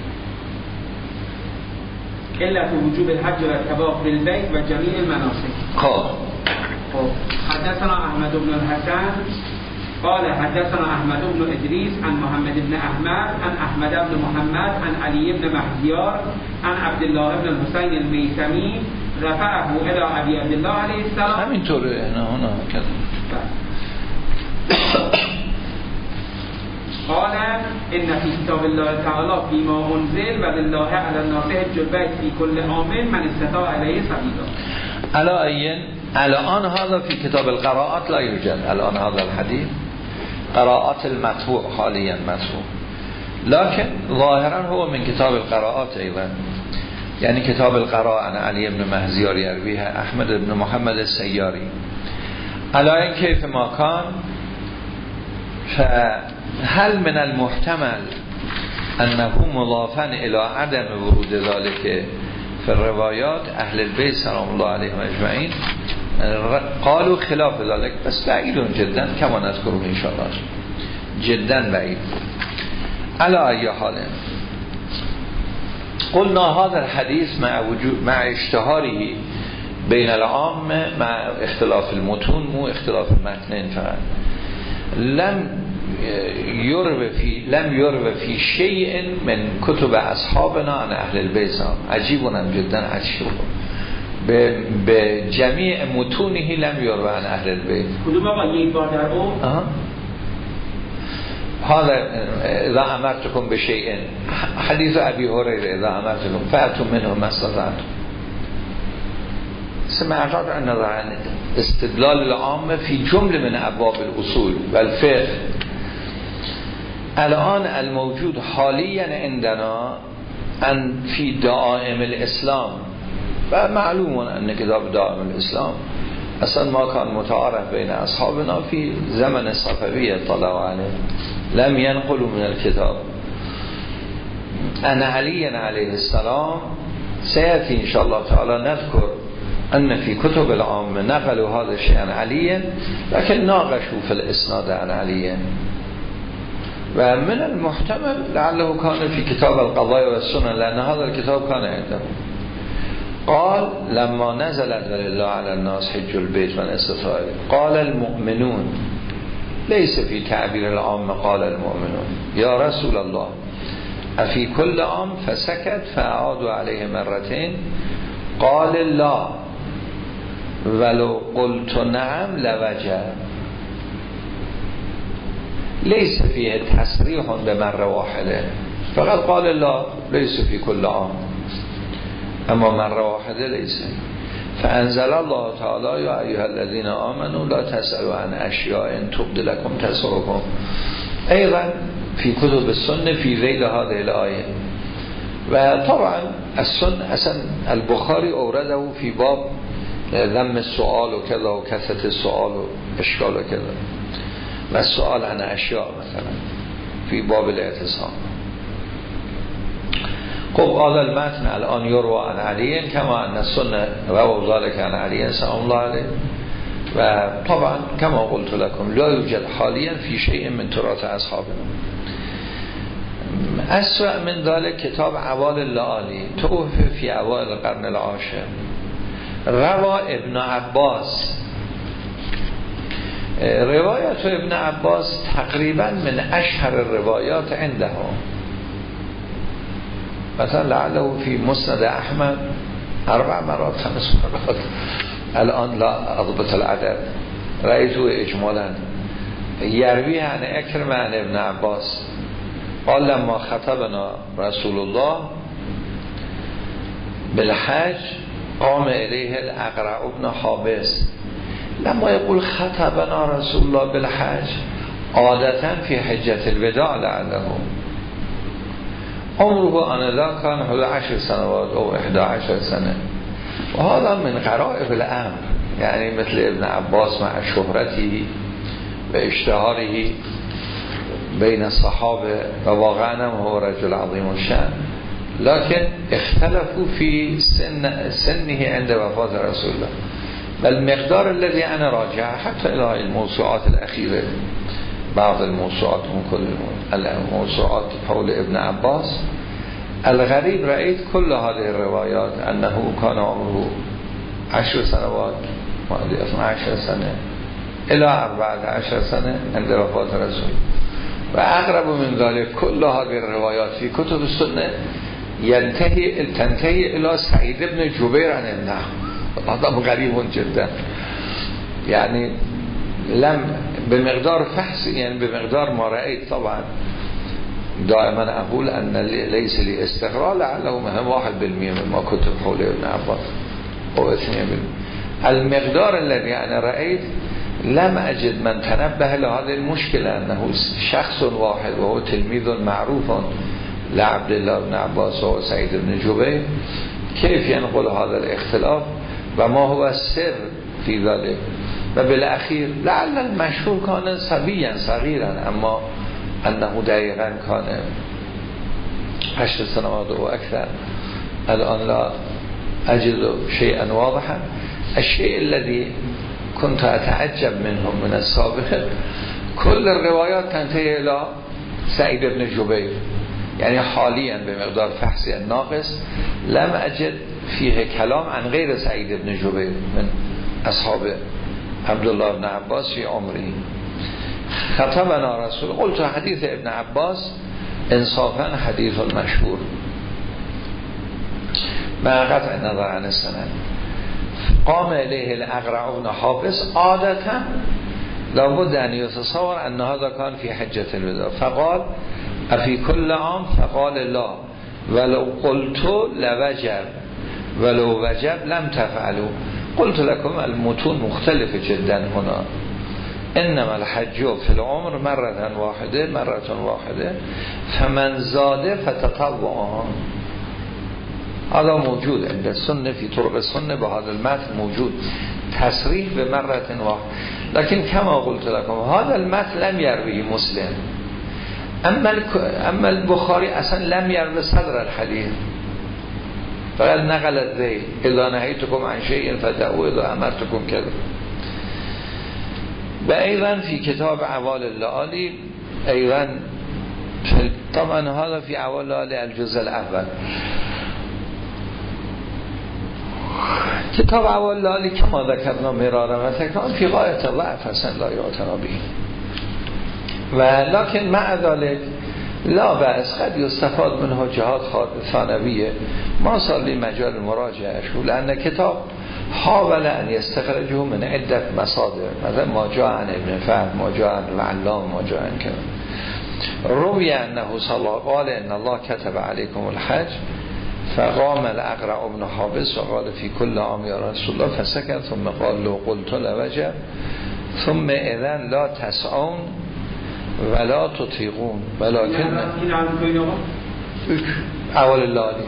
علت وجوب الحج و الطواف بالبیت و جمیع المناسک. خب خب حدثنا احمد بن الحسن قال حدثنا احمد بن ادریس عن محمد بن احمد عن احمد بن محمد عن علی بن مهدیار عن عبدالله بن الحسین المیثمی رفعه الى ابی عبدالله علیه السلام. همینطوره نه نه کذا. قال ان فی کتاب الله تعالی فیما انزل و لله علی الناس حج البیت فی کل عام من استطاع الیه سبیلا. الا این الان هذا في كتاب القراءات لا يوجد الان هذا الحديث قراءات المطبوع حاليا مطبوع لكن ظاهرا هو من كتاب القراءات ايضا يعني كتاب القراء عن علي بن مهزيار يرويها احمد بن محمد السياري على ان كيف ما كان. فهل من المحتمل انه مضافا الى عدم ورود ذلك في الروايات اهل البيت سلام الله عليهم اجمعين قالوا خلاف ذلك بس بعيد جدا كما نذكره ان شاء الله جدا بعيد. على اي حال قلنا هذا الحديث مع وجود مع اشتهاره بين العام مع اختلاف المتون مو اختلاف المتنين فقط لم يروى في لم يروى في شيء من كتب اصحابنا عن اهل البيت. عجيب جدا عجيب به جميع متونه لم يروى عن اهل البيت. کدوم آقا یک بار در اون هذا اذا امرتكم بشيء حديث ابي هريره اذا امرتكم فاتوا منه ما استطعتم. سمعت ان استدلال العام في جمله من ابواب الاصول والفقه الان الموجود حاليا عندنا ان في دعائم الاسلام و معلوم ان کتاب دعائم الاسلام اصلا ما كان متعارف بين اصحابنا في زمن الصفوي اطلعوا عليه لم ينقلوا من الكتاب ان علي عليه السلام سيأتي ان شاء الله تعالى نذكر ان في كتب العام نقلوا هذا الشيء عن علي لكن ناقشوا في الاسناد عن علي و من المحتمل لعله كان في كتاب القضايا والسنن لان هذا الكتاب كان عنده. قال لما نزلت ولله على الناس حج البيت من استطاع قال المؤمنون ليس في تعبير العام قال المؤمنون يا رسول الله افي كل عام فسكت فاعادوا عليه مرتين قال لا ولو قلت نعم لوجب ليس فيه تصريح بمرة واحدة فقط قال لا ليس في كل عام اما مرة واحدة ليس. فانزل الله تعالى يا ايها الذين آمنوا لا تسألوا عن اشياء تبد لكم تسؤكم ايضا في كتب السنة في ذيل هذه الآية. وطبعا السنة اصلا البخاري اورده في باب ذم السؤال وكذا وكثرة السؤال واشكال وكذا و السؤال عن اشیاء مثلا في باب الاعتصام. خب هذا المتن الان يروى عن علي كما ان السنه روى ذلك عن علي سلام الله عليه و طبعا كما قلت لكم لا يوجد حاليا في شيء من تراث اصحابنا. اسوأ من ذلك كتاب عوال اللآلی توفي في اوائل القرن العاشر روى ابن عباس. روایت ابن عباس تقریبا من اشهر الروایات عنده مثلا لعله في مسند احمد اربع مرات خمس مرات الان لا اضبط العدد رأيته اجمالا يروي عن اكرم عن ابن عباس قال لما خطبنا رسول الله بالحج قام اليه الاقرع ابن حابس. لما يقول خطبنا رسول الله بالحج عادة في حجة الوداع لعله عمره آنذاك كان حدود عشر سنوات أو إحدى عشر سنة وهذا من غرائب الأمر يعني مثل ابن عباس مع شهرته واشتهاره بين الصحابة وواقعا هو رجل عظيم الشأن لكن اختلفوا في سن سنه عند وفاة رسول الله. المقدار الذي أنا راجع حتى إلى الموسوعات الأخيرة بعض الموسوعات من كل الموسوعات حول ابن عباس. الغریب رأيت كل هذه الروايات أنه كان عمره عشر سنوات اثنا عشر سنة إلى أربعة عشر سنة عند وفاة رسول. و اقرب من ذلك كل هذه الروايات في كتب السنة ينتهي تنتهي إلى سعيد بن جبير عن النحو. آدم غریب جدا، يعني لم بمقدار فحص، يعني بمقدار ما رأيت. طبعا دائما أقول أن ليس لي استقرار، لعله مهم واحد بالمئة ما كتب حول ابن عباس أو اثنين بالمئة. المقدار الذي أنا رأيت لم أجد من تنبه لهذه المشكلة، أنه شخص واحد وهو تلميذ معروف لعبد الله بن عباس و سعيد بن جبير كيف ينقل هذا الاختلاف وما هو السر في ذلك. و بالاخیر لعل المشهور كان صبيا صغيرا، اما انه دقیقا كان عشر سنوات و اكثر. الان لا اجد شيئا واضحا. الشيء الذي كنت اتعجب منه من السابق كل الروايات تنتهي الى سعيد بن جبير، يعني حاليا بمقدار فحصي الناقص لم اجد فيه كلام عن غير سعيد بن جبير من اصحاب عبد الله بن عباس في عمره. خطبنا رسول، قلت حديث ابن عباس انصافا حديث مشهور مع قطع النظر عن السند. قام إليه الأقرع بن حابس عادة لابد أن يتصور أن هذا كان في حجة الوداع، فقال أفي كل عام؟ فقال لا، ولو قلت لوجب ولو وجب لم تفعلوا. قلت لكم المتون مختلفة جدا هنا، إنما الحج في العمر مرة واحدة مرة واحدة فمن زاد فتطوعها. هذا موجود عند السنة في طرق السنة بهذا المتن موجود تصريح بمرة واحدة، لكن كما قلت لكم هذا المتن لم يرويه مسلم. أما أما البخاري أصلا لم يروي صدر الحديث، فقد نقل الذيل إذا نهيتكم عن شيء فدعوا إذا أمرتكم كذا. وأيضا في كتاب عوال اللآلي أيضا طبعا هذا في عوال اللآلي الجزء الأول. كتاب عوال اللآلي كما ذكرنا مرارا وتكرارا في غاية الضعف حسن لا يعتنى به، ولكن مع ذلك لا بأس قد يستفاد منه جهات ثانوية ما صار لي مجال مراجعه، لأن كتاب حاول أن يستخرجه من عدة مصادر، مثلا ما جاء عن ابن فهم، ما جاء عن العلام، ما جاء عن كذا. روي أنه صلى الله قال إن الله كتب عليكم الحج، فقام الأقرع بن حابس وقال في كل عام يا رسول الله، فسكت ثم قال لو قلت لوجب ثم إذن لا تسعون ولا تطيقون ولكن اول اللالي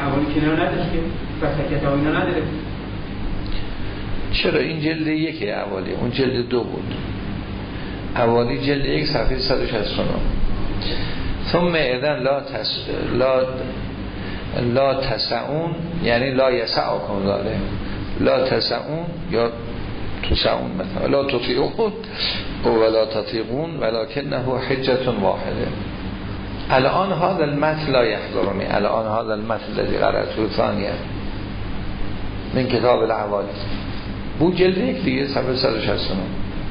چرا این جلد یکی اولی، اون جلد دو بود. اولی جلد یک صفحه صد و شصت و نه. ثم اذن لا تس لا لا تسعون یعنی لا یسعکم ذلك، لا تسعون یا تسعون مثلا لا تطیقون ولا تطیقون ولكنه حجة واحده. الان هذا المتن لا يحضرني، الان هذا المتن الذي قرأته ثانيا من کتاب العوالي بود جلد یک دیگه صفحه صد و شصت و نه.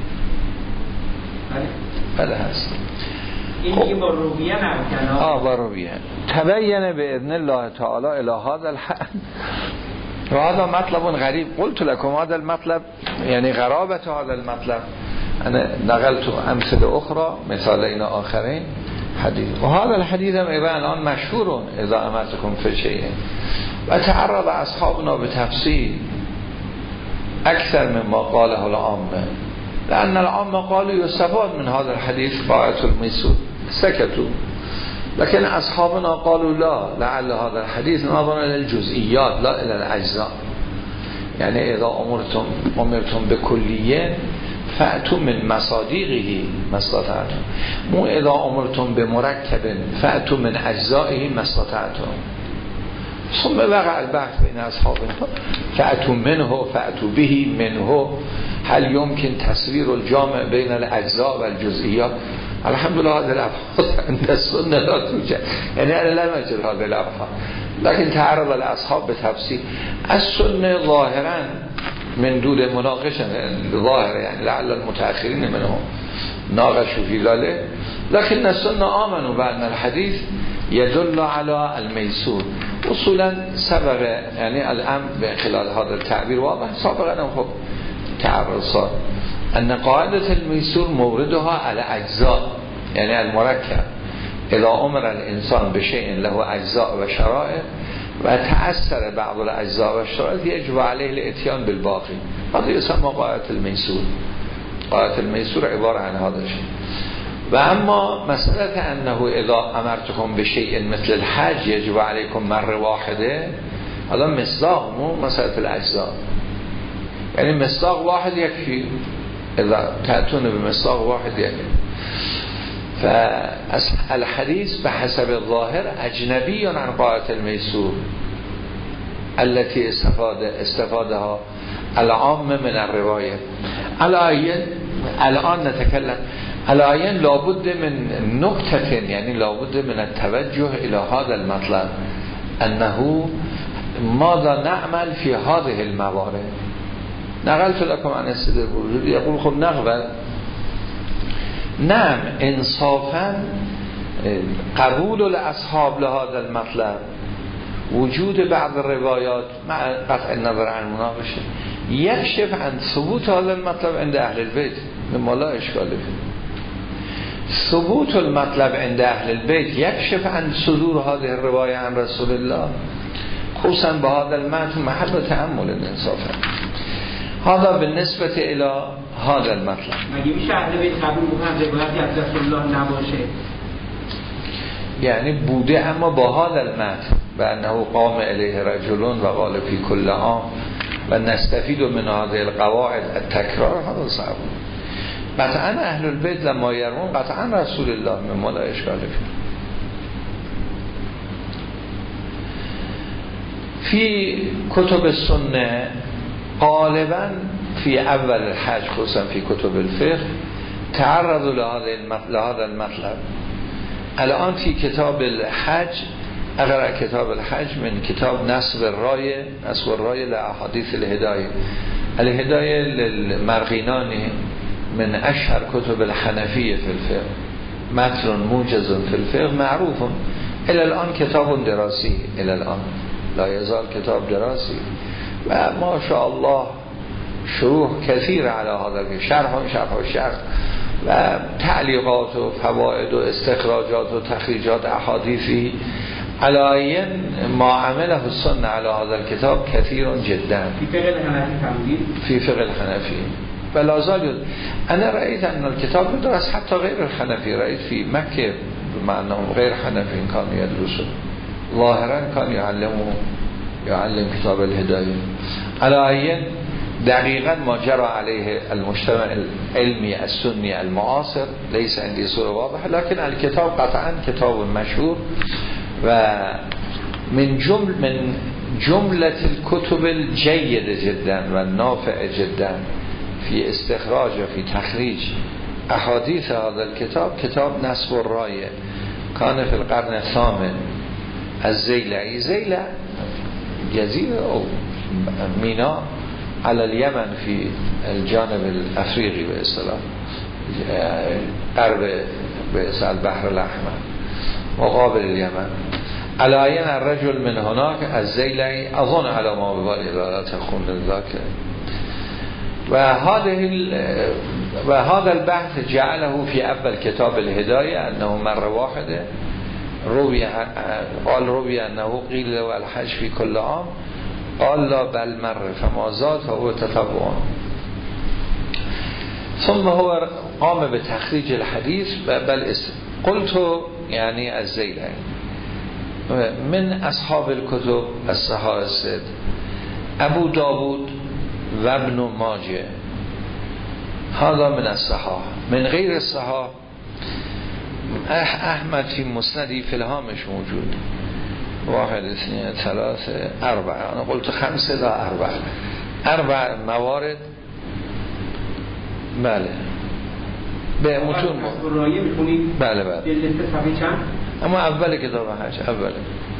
بله هست. این دیگه با رویه نرکنه آه با رویه تبین به اذن الله تعالی الى هذا الحد و هذا مطلب غریب. قلت لكم هذا المطلب يعني غرابة هذا المطلب. انا نقلت امثله اخرى مثالين آخرين حديث، وهذا الحديث ايضا الان مشهور اذا امرتكم في شيء، وتعرض اصحابنا بتفصيل اكثر مما قاله العامة، لان العامة قالوا يستفاد من هذا الحديث طاعة الميسور سكتوا، لكن اصحابنا قالوا لا، لعل هذا الحديث نظرا الى الجزئيات لا الى الاجزاء. يعني اذا امرتم امرتم بكلية فأتوا من مصادیقه ما استطعتم، مو اذا امرتم بمركب فأتوا من اجزائه ما استطعتم. ثم وقع البحث بين اصحابنا فأتوا منه فأتوا به منه، هل يمكن تصوير الجامع بين الاجزاء والجزئيات؟ الحمدلله هذه الأبحاث عند السنة لا توجد، يعني أنا لم أجد هذه الأبحاث، لكن تعرض الأصحاب بتفسير السنة ظاهرا من دون مناقشة ظاهر، يعني لعل المتأخرين منهم ناقشوا في ذلك، لكن السنة آمنوا بأن الحديث يدل على الميسور. اصولا سبق يعني الامر خلال هذا التعبير واضح، سابقا خب تعرض صار ان قاعدة الميسور موردها على اجزاء، يعني المركب اذا امر الانسان بشيء له اجزاء و شرائع و تأثر بعض الاجزاء و الشرائع يجب عليه الاتيان بالباقي، هذا يسمى قاعدة الميسور. قاعدة الميسور عبارة عن هذا الشيء. و اما مسئله انه اذا امرتكم بشيء مثل الحج يجب عليكم مره واحده، هذا مصداق مو مسئله الاجزاء، يعني مصداق واحد يكفي، اذا تأتون بمصداق واحد يكفي. فالحديث بحسب الظاهر اجنبي عن قاعدة الميسور التي استفاد استفادها العام من الروايه. الآن الان نتكلم الآن لابد من نقطة، يعني لابد من التوجه إلى هذا المطلب أنه ماذا نعمل في هذه الموارد. نقلت لكم عن السيد الوجودي يقول خب نقبل، نعم انصافا قبول الأصحاب لهذا المطلب، وجود بعض الروايات مع قطع النظر عن مناقشه يكشف عن ثبوت هذا المطلب عند أهل البيت، مما لا إشكال فيه. ثبوت المطلب عند أهل البيت يكشف عن صدور هذه الرواية عن رسول الله، خصوصا بهذا المتن محل تأمل الانصافا. هذا بالنسبة إلى هذا المطلب. مگه میشه اهل بیت قبول بکنن روایتی از رسول الله نباشه؟ یعنی بوده اما با هذا المتن و انه قام الیه رجلون و قال فی کل عام و نستفید من هذه القواعد التکرار، هذا صعب. قطعا اهل البیت لما یرون قطعا رسول الله مما لا اشکال فی. فی کتب السنه غالبا فی اول الحج خصوصا فی کتب الفقه تعرض لهذا المطلب. الان فی کتاب الحج، اگر کتاب الحج من کتاب نصب الرای نصب الرای لأحادیث الهدایه، الهدایه للمرغینانی من اشهر کتب الحنفیه فی الفقه، متن موجز فی الفقه معروف. الى الان کتاب دراسی، الى الان لا یزال کتاب دراسی و ما شاء الله شروح کثیر علی هذا، شرح و شرح و شرح و تعلیقات و فواید و استخراجات و تخریجات احادیثی علاین ما عمله السنه علی هذا الكتاب كثير جدا في فقه الحنفی في فقه الحنفی. ولا زال انا رأيت ان الكتاب درس حتى غير الحنفي، رأيت في مكة مع انهم غير حنفي كانوا يدرسون، ظاهرا كان يعلموا يعلم كتاب الهداية. علاین دقیقا ما جرى عليه المجتمع العلمي السني المعاصر ليس عندي صورة واضحة، لكن الكتاب قطعا كتاب مشهور و من جمل من جملة الكتب الجيدة جدا والنافع جدا في استخراج وفي تخريج أحاديث هذا الكتاب كتاب نصب الراية، كان في القرن الثامن الزيلعي. زيلع جزيرة أو ميناء على اليمن في الجانب الأفريقي باصطلاح قرب البحر الأحمر مقابل اليمن. علاین الرجل من هناك الزيلعي أظن على ما ببالي لا تخون الذاكرة. وهذه وهذا البحث جعله في أول كتاب الهداية أنه مرة واحدة روي قال روي أنه قيل له الحج في كل عام قال لا بل مرة فما زاد فهو تتبعون. ثم هو قام بتخريج الحديث بل قلت يعني الزيلعي من أصحاب الكتب الصحاح الست أبو داود و ابن ماجه، هذا من الصحاح. من غير الصحاح أحمد في مسندي في الهامش موجود واحد اثنين ثلاثة أربعة، أنا قلت خمسة لا أربعة أربع موارد. بله به متون رایه میخونید؟ بله بله. جلد صفحه چند؟ اما اول کتاب حج اوله.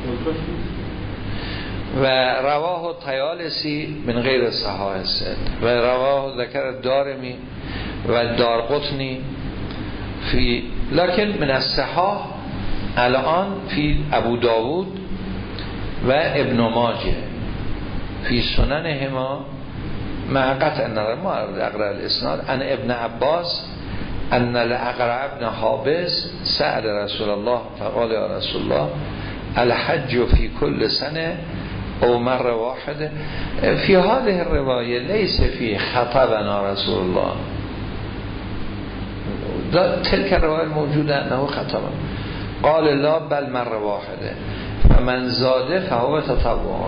و رواه طیالسی من غیر صحاح السند و رواه ذکر دارمی و دارقطنی فی لکن من الصحاح الان فی ابو داود و ابن ماجه فی سننهما مع قطع النظر ما اقرأ الاسناد ان ابن عباس ان الاقرع ابن حابس سأل رسول الله فقال یا رسول الله الحج فی کل سنه او مر واحده فی هذه الروايه ليس فی خطبنا رسول الله تلك الروايه الموجوده انه خطبنا قال لا بل مر واحده فمن زاده فهو تطوع.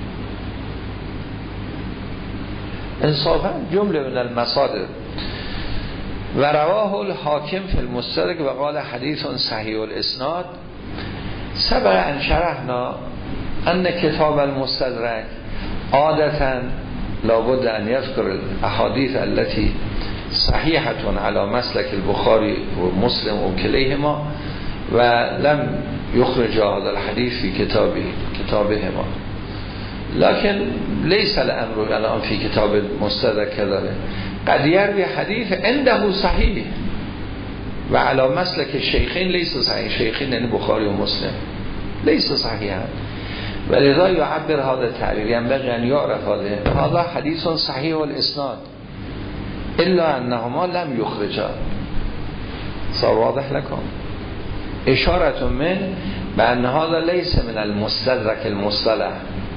انصافا جمله من المصادر. و رواه الحاکم فی المستدرک و قال حدیث صحیح الاسناد. سبق ان شرحنا ان کتاب المستدرک عادتا لابد ان یذکر الاحادیث التي صحیحه علی مسلک البخاری و مسلم و کلیهما و لم یخرج هذا الحدیث فی کتابه کتابهما، لكن ليس الامر الان فی کتاب مستدرک داره قد یروی حدیث عنده صحیح و علی مسلک شیخین لیس صحیح، شیخین یعنی بخاری و مسلم لیس صحیحا ولذا يعبر هذا التعبير ينبغي ان يعرف هذا هذا حديث صحيح الاسناد الا انهما لم يخرجا. صار واضح لكم اشاره من بان هذا ليس من المستدرك المصطلح.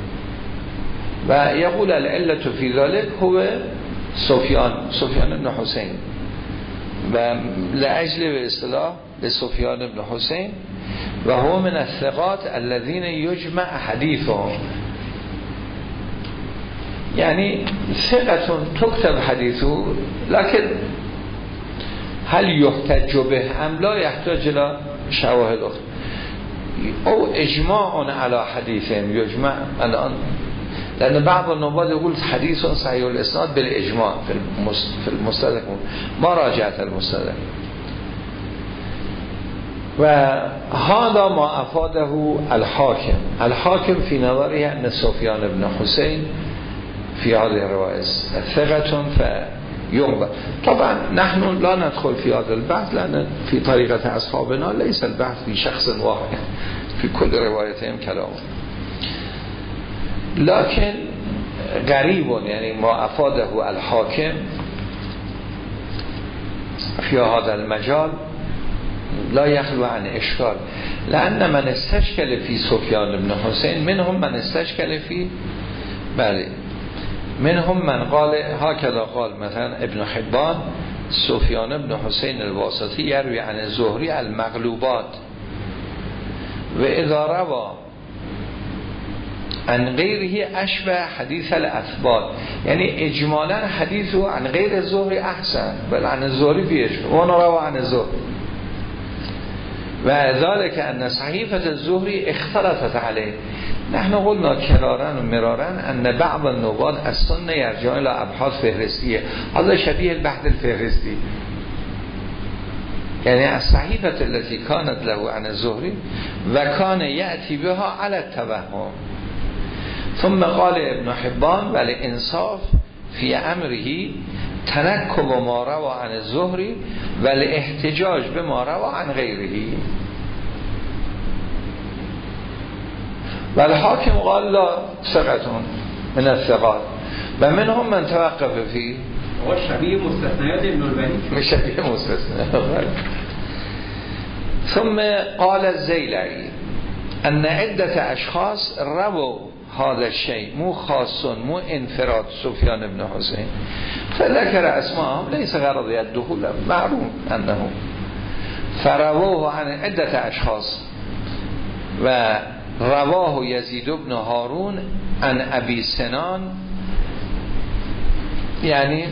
و يقول العلة في ذلك هو سفيان سفيان بن حسين و لاجل به اصطلاح لسفيان بن حسين و هو من الثقات الذين يجمع حديثهم، يعني ثقة تكتب حديثه لكن هل يحتج به ام لا يحتاج الى شواهد اخرى او اجماع على حديثهم يجمع الان، لأن بعض النواب يقول حديث صحيح الاسناد بالاجماع في المستدرك ما راجعت المستدرك. و هذا ما افاده الحاكم الحاكم في نظره ان سفيان بن حسين في هذه الرواية ثقة فيقبل. طبعا نحن لا ندخل في هذا البحث لأن في طريقة أصحابنا ليس البحث في شخص واحد في كل روايتهم كلام، لكن غريب يعني ما افاده الحاكم في هذا المجال لا يخلو عن اشكال، لأن من استشكل في سفيان بن حسين منهم من استشكل في بله منهم من قال هكذا قال مثلا ابن حبان سفيان بن حسين الواسطي يروي عن الزهري المغلوبات و اذا روى عن غیره اشبه حدیث الاثبات، یعنی اجمالا حدیثو عن غیر الزهری احسن بل عن الزهری بیشبه و نروى عن الزهری و ذلك ان صحیفه الزهری اختلفت علیه. نحن قلنا کرارا و مرارا ان بعض النوبات از سنه یرجع الى ابحاث فهرستیه، هذا شبیه البحث الفهرستی، یعنی از صحیفه التي كانت له عن الزهری و کان یأتی بها علی التوهم. ثم قال ابن حبان ولی انصاف فی امره تنکب ما روى عن الزهری ولی احتجاج به ما روى عن غیره. ولی حاکم قال لا ثقتون من الثقات و منهم من توقف فی شبیه مستثنیات ابن البری شبیه مستثنیات. ثم قال الزیلعی ان عدة اشخاص رووا هذا الشيء مو خاص مو انفراد سفيان بن حسين فذكر اسماءهم ليس غرض الدخول معلوم انه فرواه عن عدة اشخاص و رواه يزيد بن هارون عن ابي سنان، يعني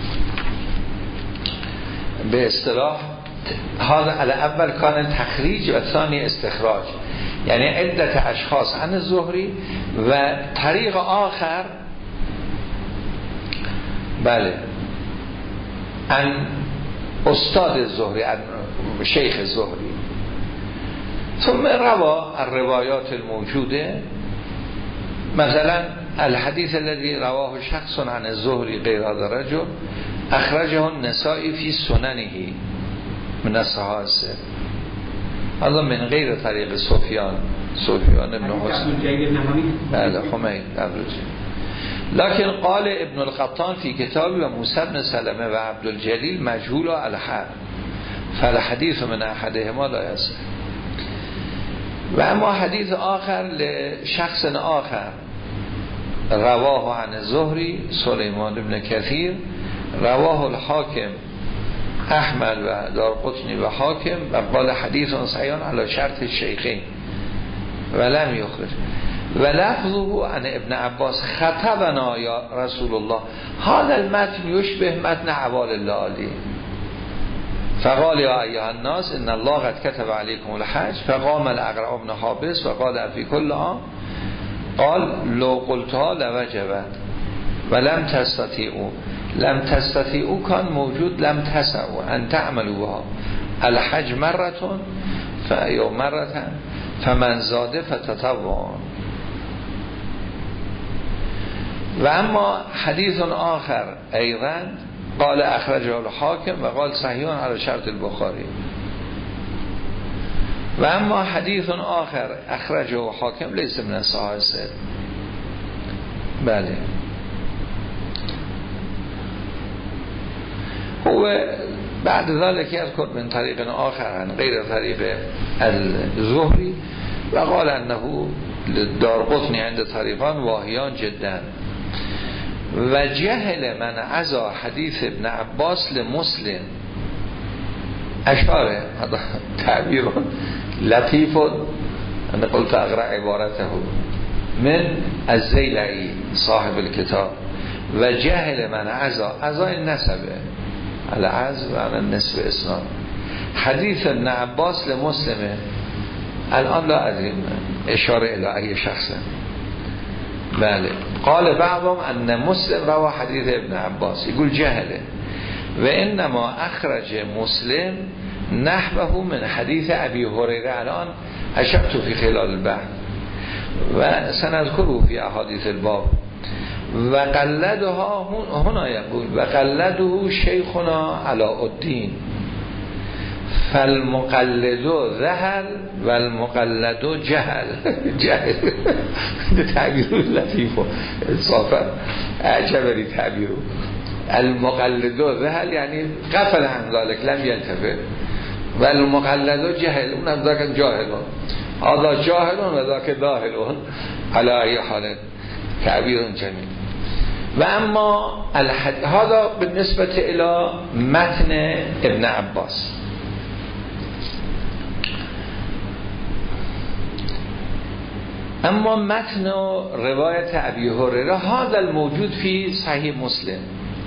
به اصطلاح هذا الاول كان تخریج و ثاني استخراج، یعنی عدت اشخاص عن الزهری و طریق آخر بله عن استاد زهری شیخ زهری. ثم روا الروایات الموجوده، مثلا الحديث الذي رواه شخص عن الزهري غير هذا الرجل اخرجه النسائي في سننه من الصحاح، هذا من غیر طریق سفیان سفیان ابن حسن بله حمید ابروجی. لكن قال ابن القطان في كتابه و موسی بن سلمه و عبدالجلیل مجهول الحال فالحديث من احدهما لا يصح. و اما حدیث آخر لشخص آخر رواه عن زهری سلیمان بن کثیر رواه الحاکم احمد و دارقطنی و حاکم و قال حدیث صحیح علی شرط الشیخین ولم یخرج و لفظه عن ابن عباس خطبنا یا رسول الله هذا المتن یشبه متن عوال اللعالی فقال یا ایها الناس ان الله قد كتب عليكم الحج فقام الاقرع بن حابس وقال في كل عام قال لو قلتها لوجبت ولم تستطيعوا لم تستطيعوا كان موجود لم تسعوا ان تعملوا الحج مرة فأيو مرة فمن زاد فتتبعوا. و اما حدیث آخر ایضا قال اخرجه الحاکم و قال صحیح على شرط البخاری. و اما حدیث آخر اخرجه حاکم لیس من الصحاح الست. بله هو بعد ذلك يذكر من طريق آخر عن غير طريق الزهري و قال انه دارقطني عند طريقان واهيان جدا و جهل من عزا حدیث ابن عباس لمسلم اشاره هذا تعبیر لطیف انا قلت اقرأ عبارته من الزیلعی صاحب الكتاب و جهل من عزا عزا النسبه العز و عن النسب اسناد حدیث ابن عباس لمسلمه الان لا ادریم اشاره الى ای شخصه. بله قال بعضهم ان مسلم روى حديث ابن عباس يقول جهله و انما اخرج مسلم نحوه من حديث ابي هريره الان اشرت في خلال البحث و سنذكره في احاديث الباب و قلدها هنا يقول و قلده شيخنا علاء الدين فالمقلد ذهل و المقلد جهل جهل تعبیر لطیف و صافا اعجبنی تعبیر المقلد ذهل یعنی غفل عن ذلك لم ينتبه و المقلد جهل اونم ذاک جاهلون هذا جاهلون و ذاک داهلون على ای حال تعبیر جمیل. و اما الحد... هذا بالنسبه الى متن ابن عباس. اما متن روایت ابی هریره هذا الموجود فی صحیح مسلم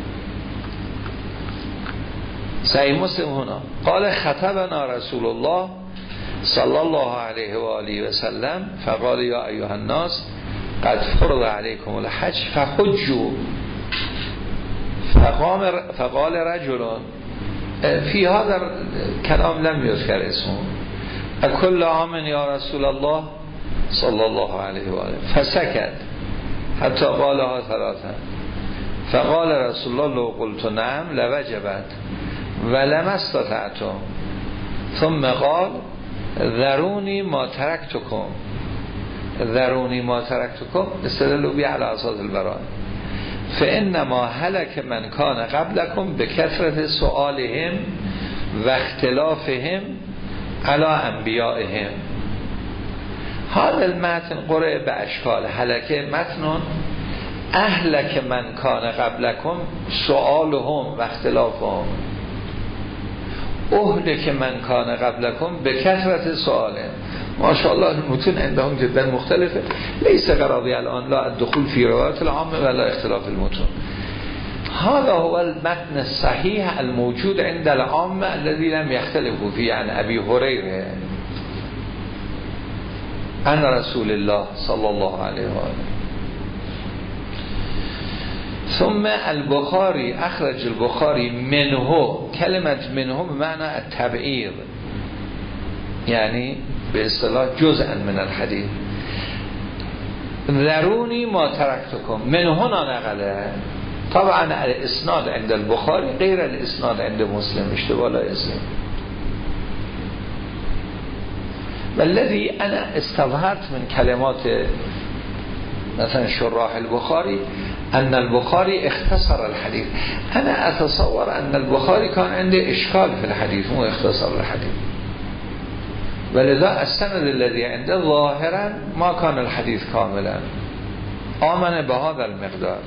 صحیح مسلم هنا قال خطبنا رسول الله صلی الله علیه و آله و سلم فقال یا ایها الناس قد فرض علیکم الحج فحجوا فقام فقال رجل فی هذا کلام لم یذکر اسمه اکل عام یا رسول الله صلی الله علیه و آله فسکت حتی قالها ثلاثا فقال رسول الله لو قلت نعم لوجبت ولم استطعتم ثم قال ذرونی ما ترکتکم ذرونی ما ترکتکم استدلوا به علی اساس البراءه فانما هلك من کان قبلکم بکثرت سؤالهم و اختلافهم علی انبیائهم. هذا المتن قرأ باشکال هلکه متن اهلک من کان قبلکم سؤالهم و اختلافهم اهلک من کان قبلکم به کثرت سؤالهم. ماشاءالله المتون عندهم جدا مختلفه ليس قرابی الان لا الدخول فی روایات العامه ولا اختلاف المتون. هذا هو المتن الصحيح الموجود عند العامه الذي لم يختلفوا فيه عن ابي هريره عن رسول الله صلی الله علیه و آله. ثم البخاری اخرج البخاری منه، کلمت منه به معنی التبعیر، یعنی به اصطلاح جزءا من الحدیث. ذرونی ما ترکتکم من هنا نقله. طبعا الاسناد عند البخاری غیر الاسناد عند مسلم، اشتباه لا يزن. والذی انا استظهرت من کلمات مثلا شراح البخاری ان البخاری اختصر الحديث. انا اتصور ان البخاری كان عنده اشكال في الحديث مو اختصر الحديث، ولذا السند الذي عنده ظاهرا ما كان الحديث كاملا، آمن بهذا المقدار.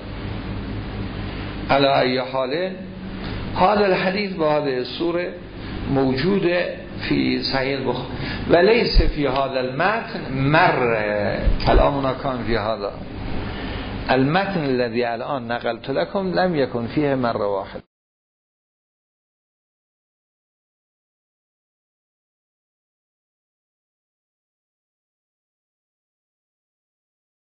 على اي حال هذا الحديث بهذه الصورة موجود في صحيح البخاري وليس في هذا المتن مر. كلامنا كان في هذا المتن الذي الآن نقلت لكم لم يكن فيه مرة واحد.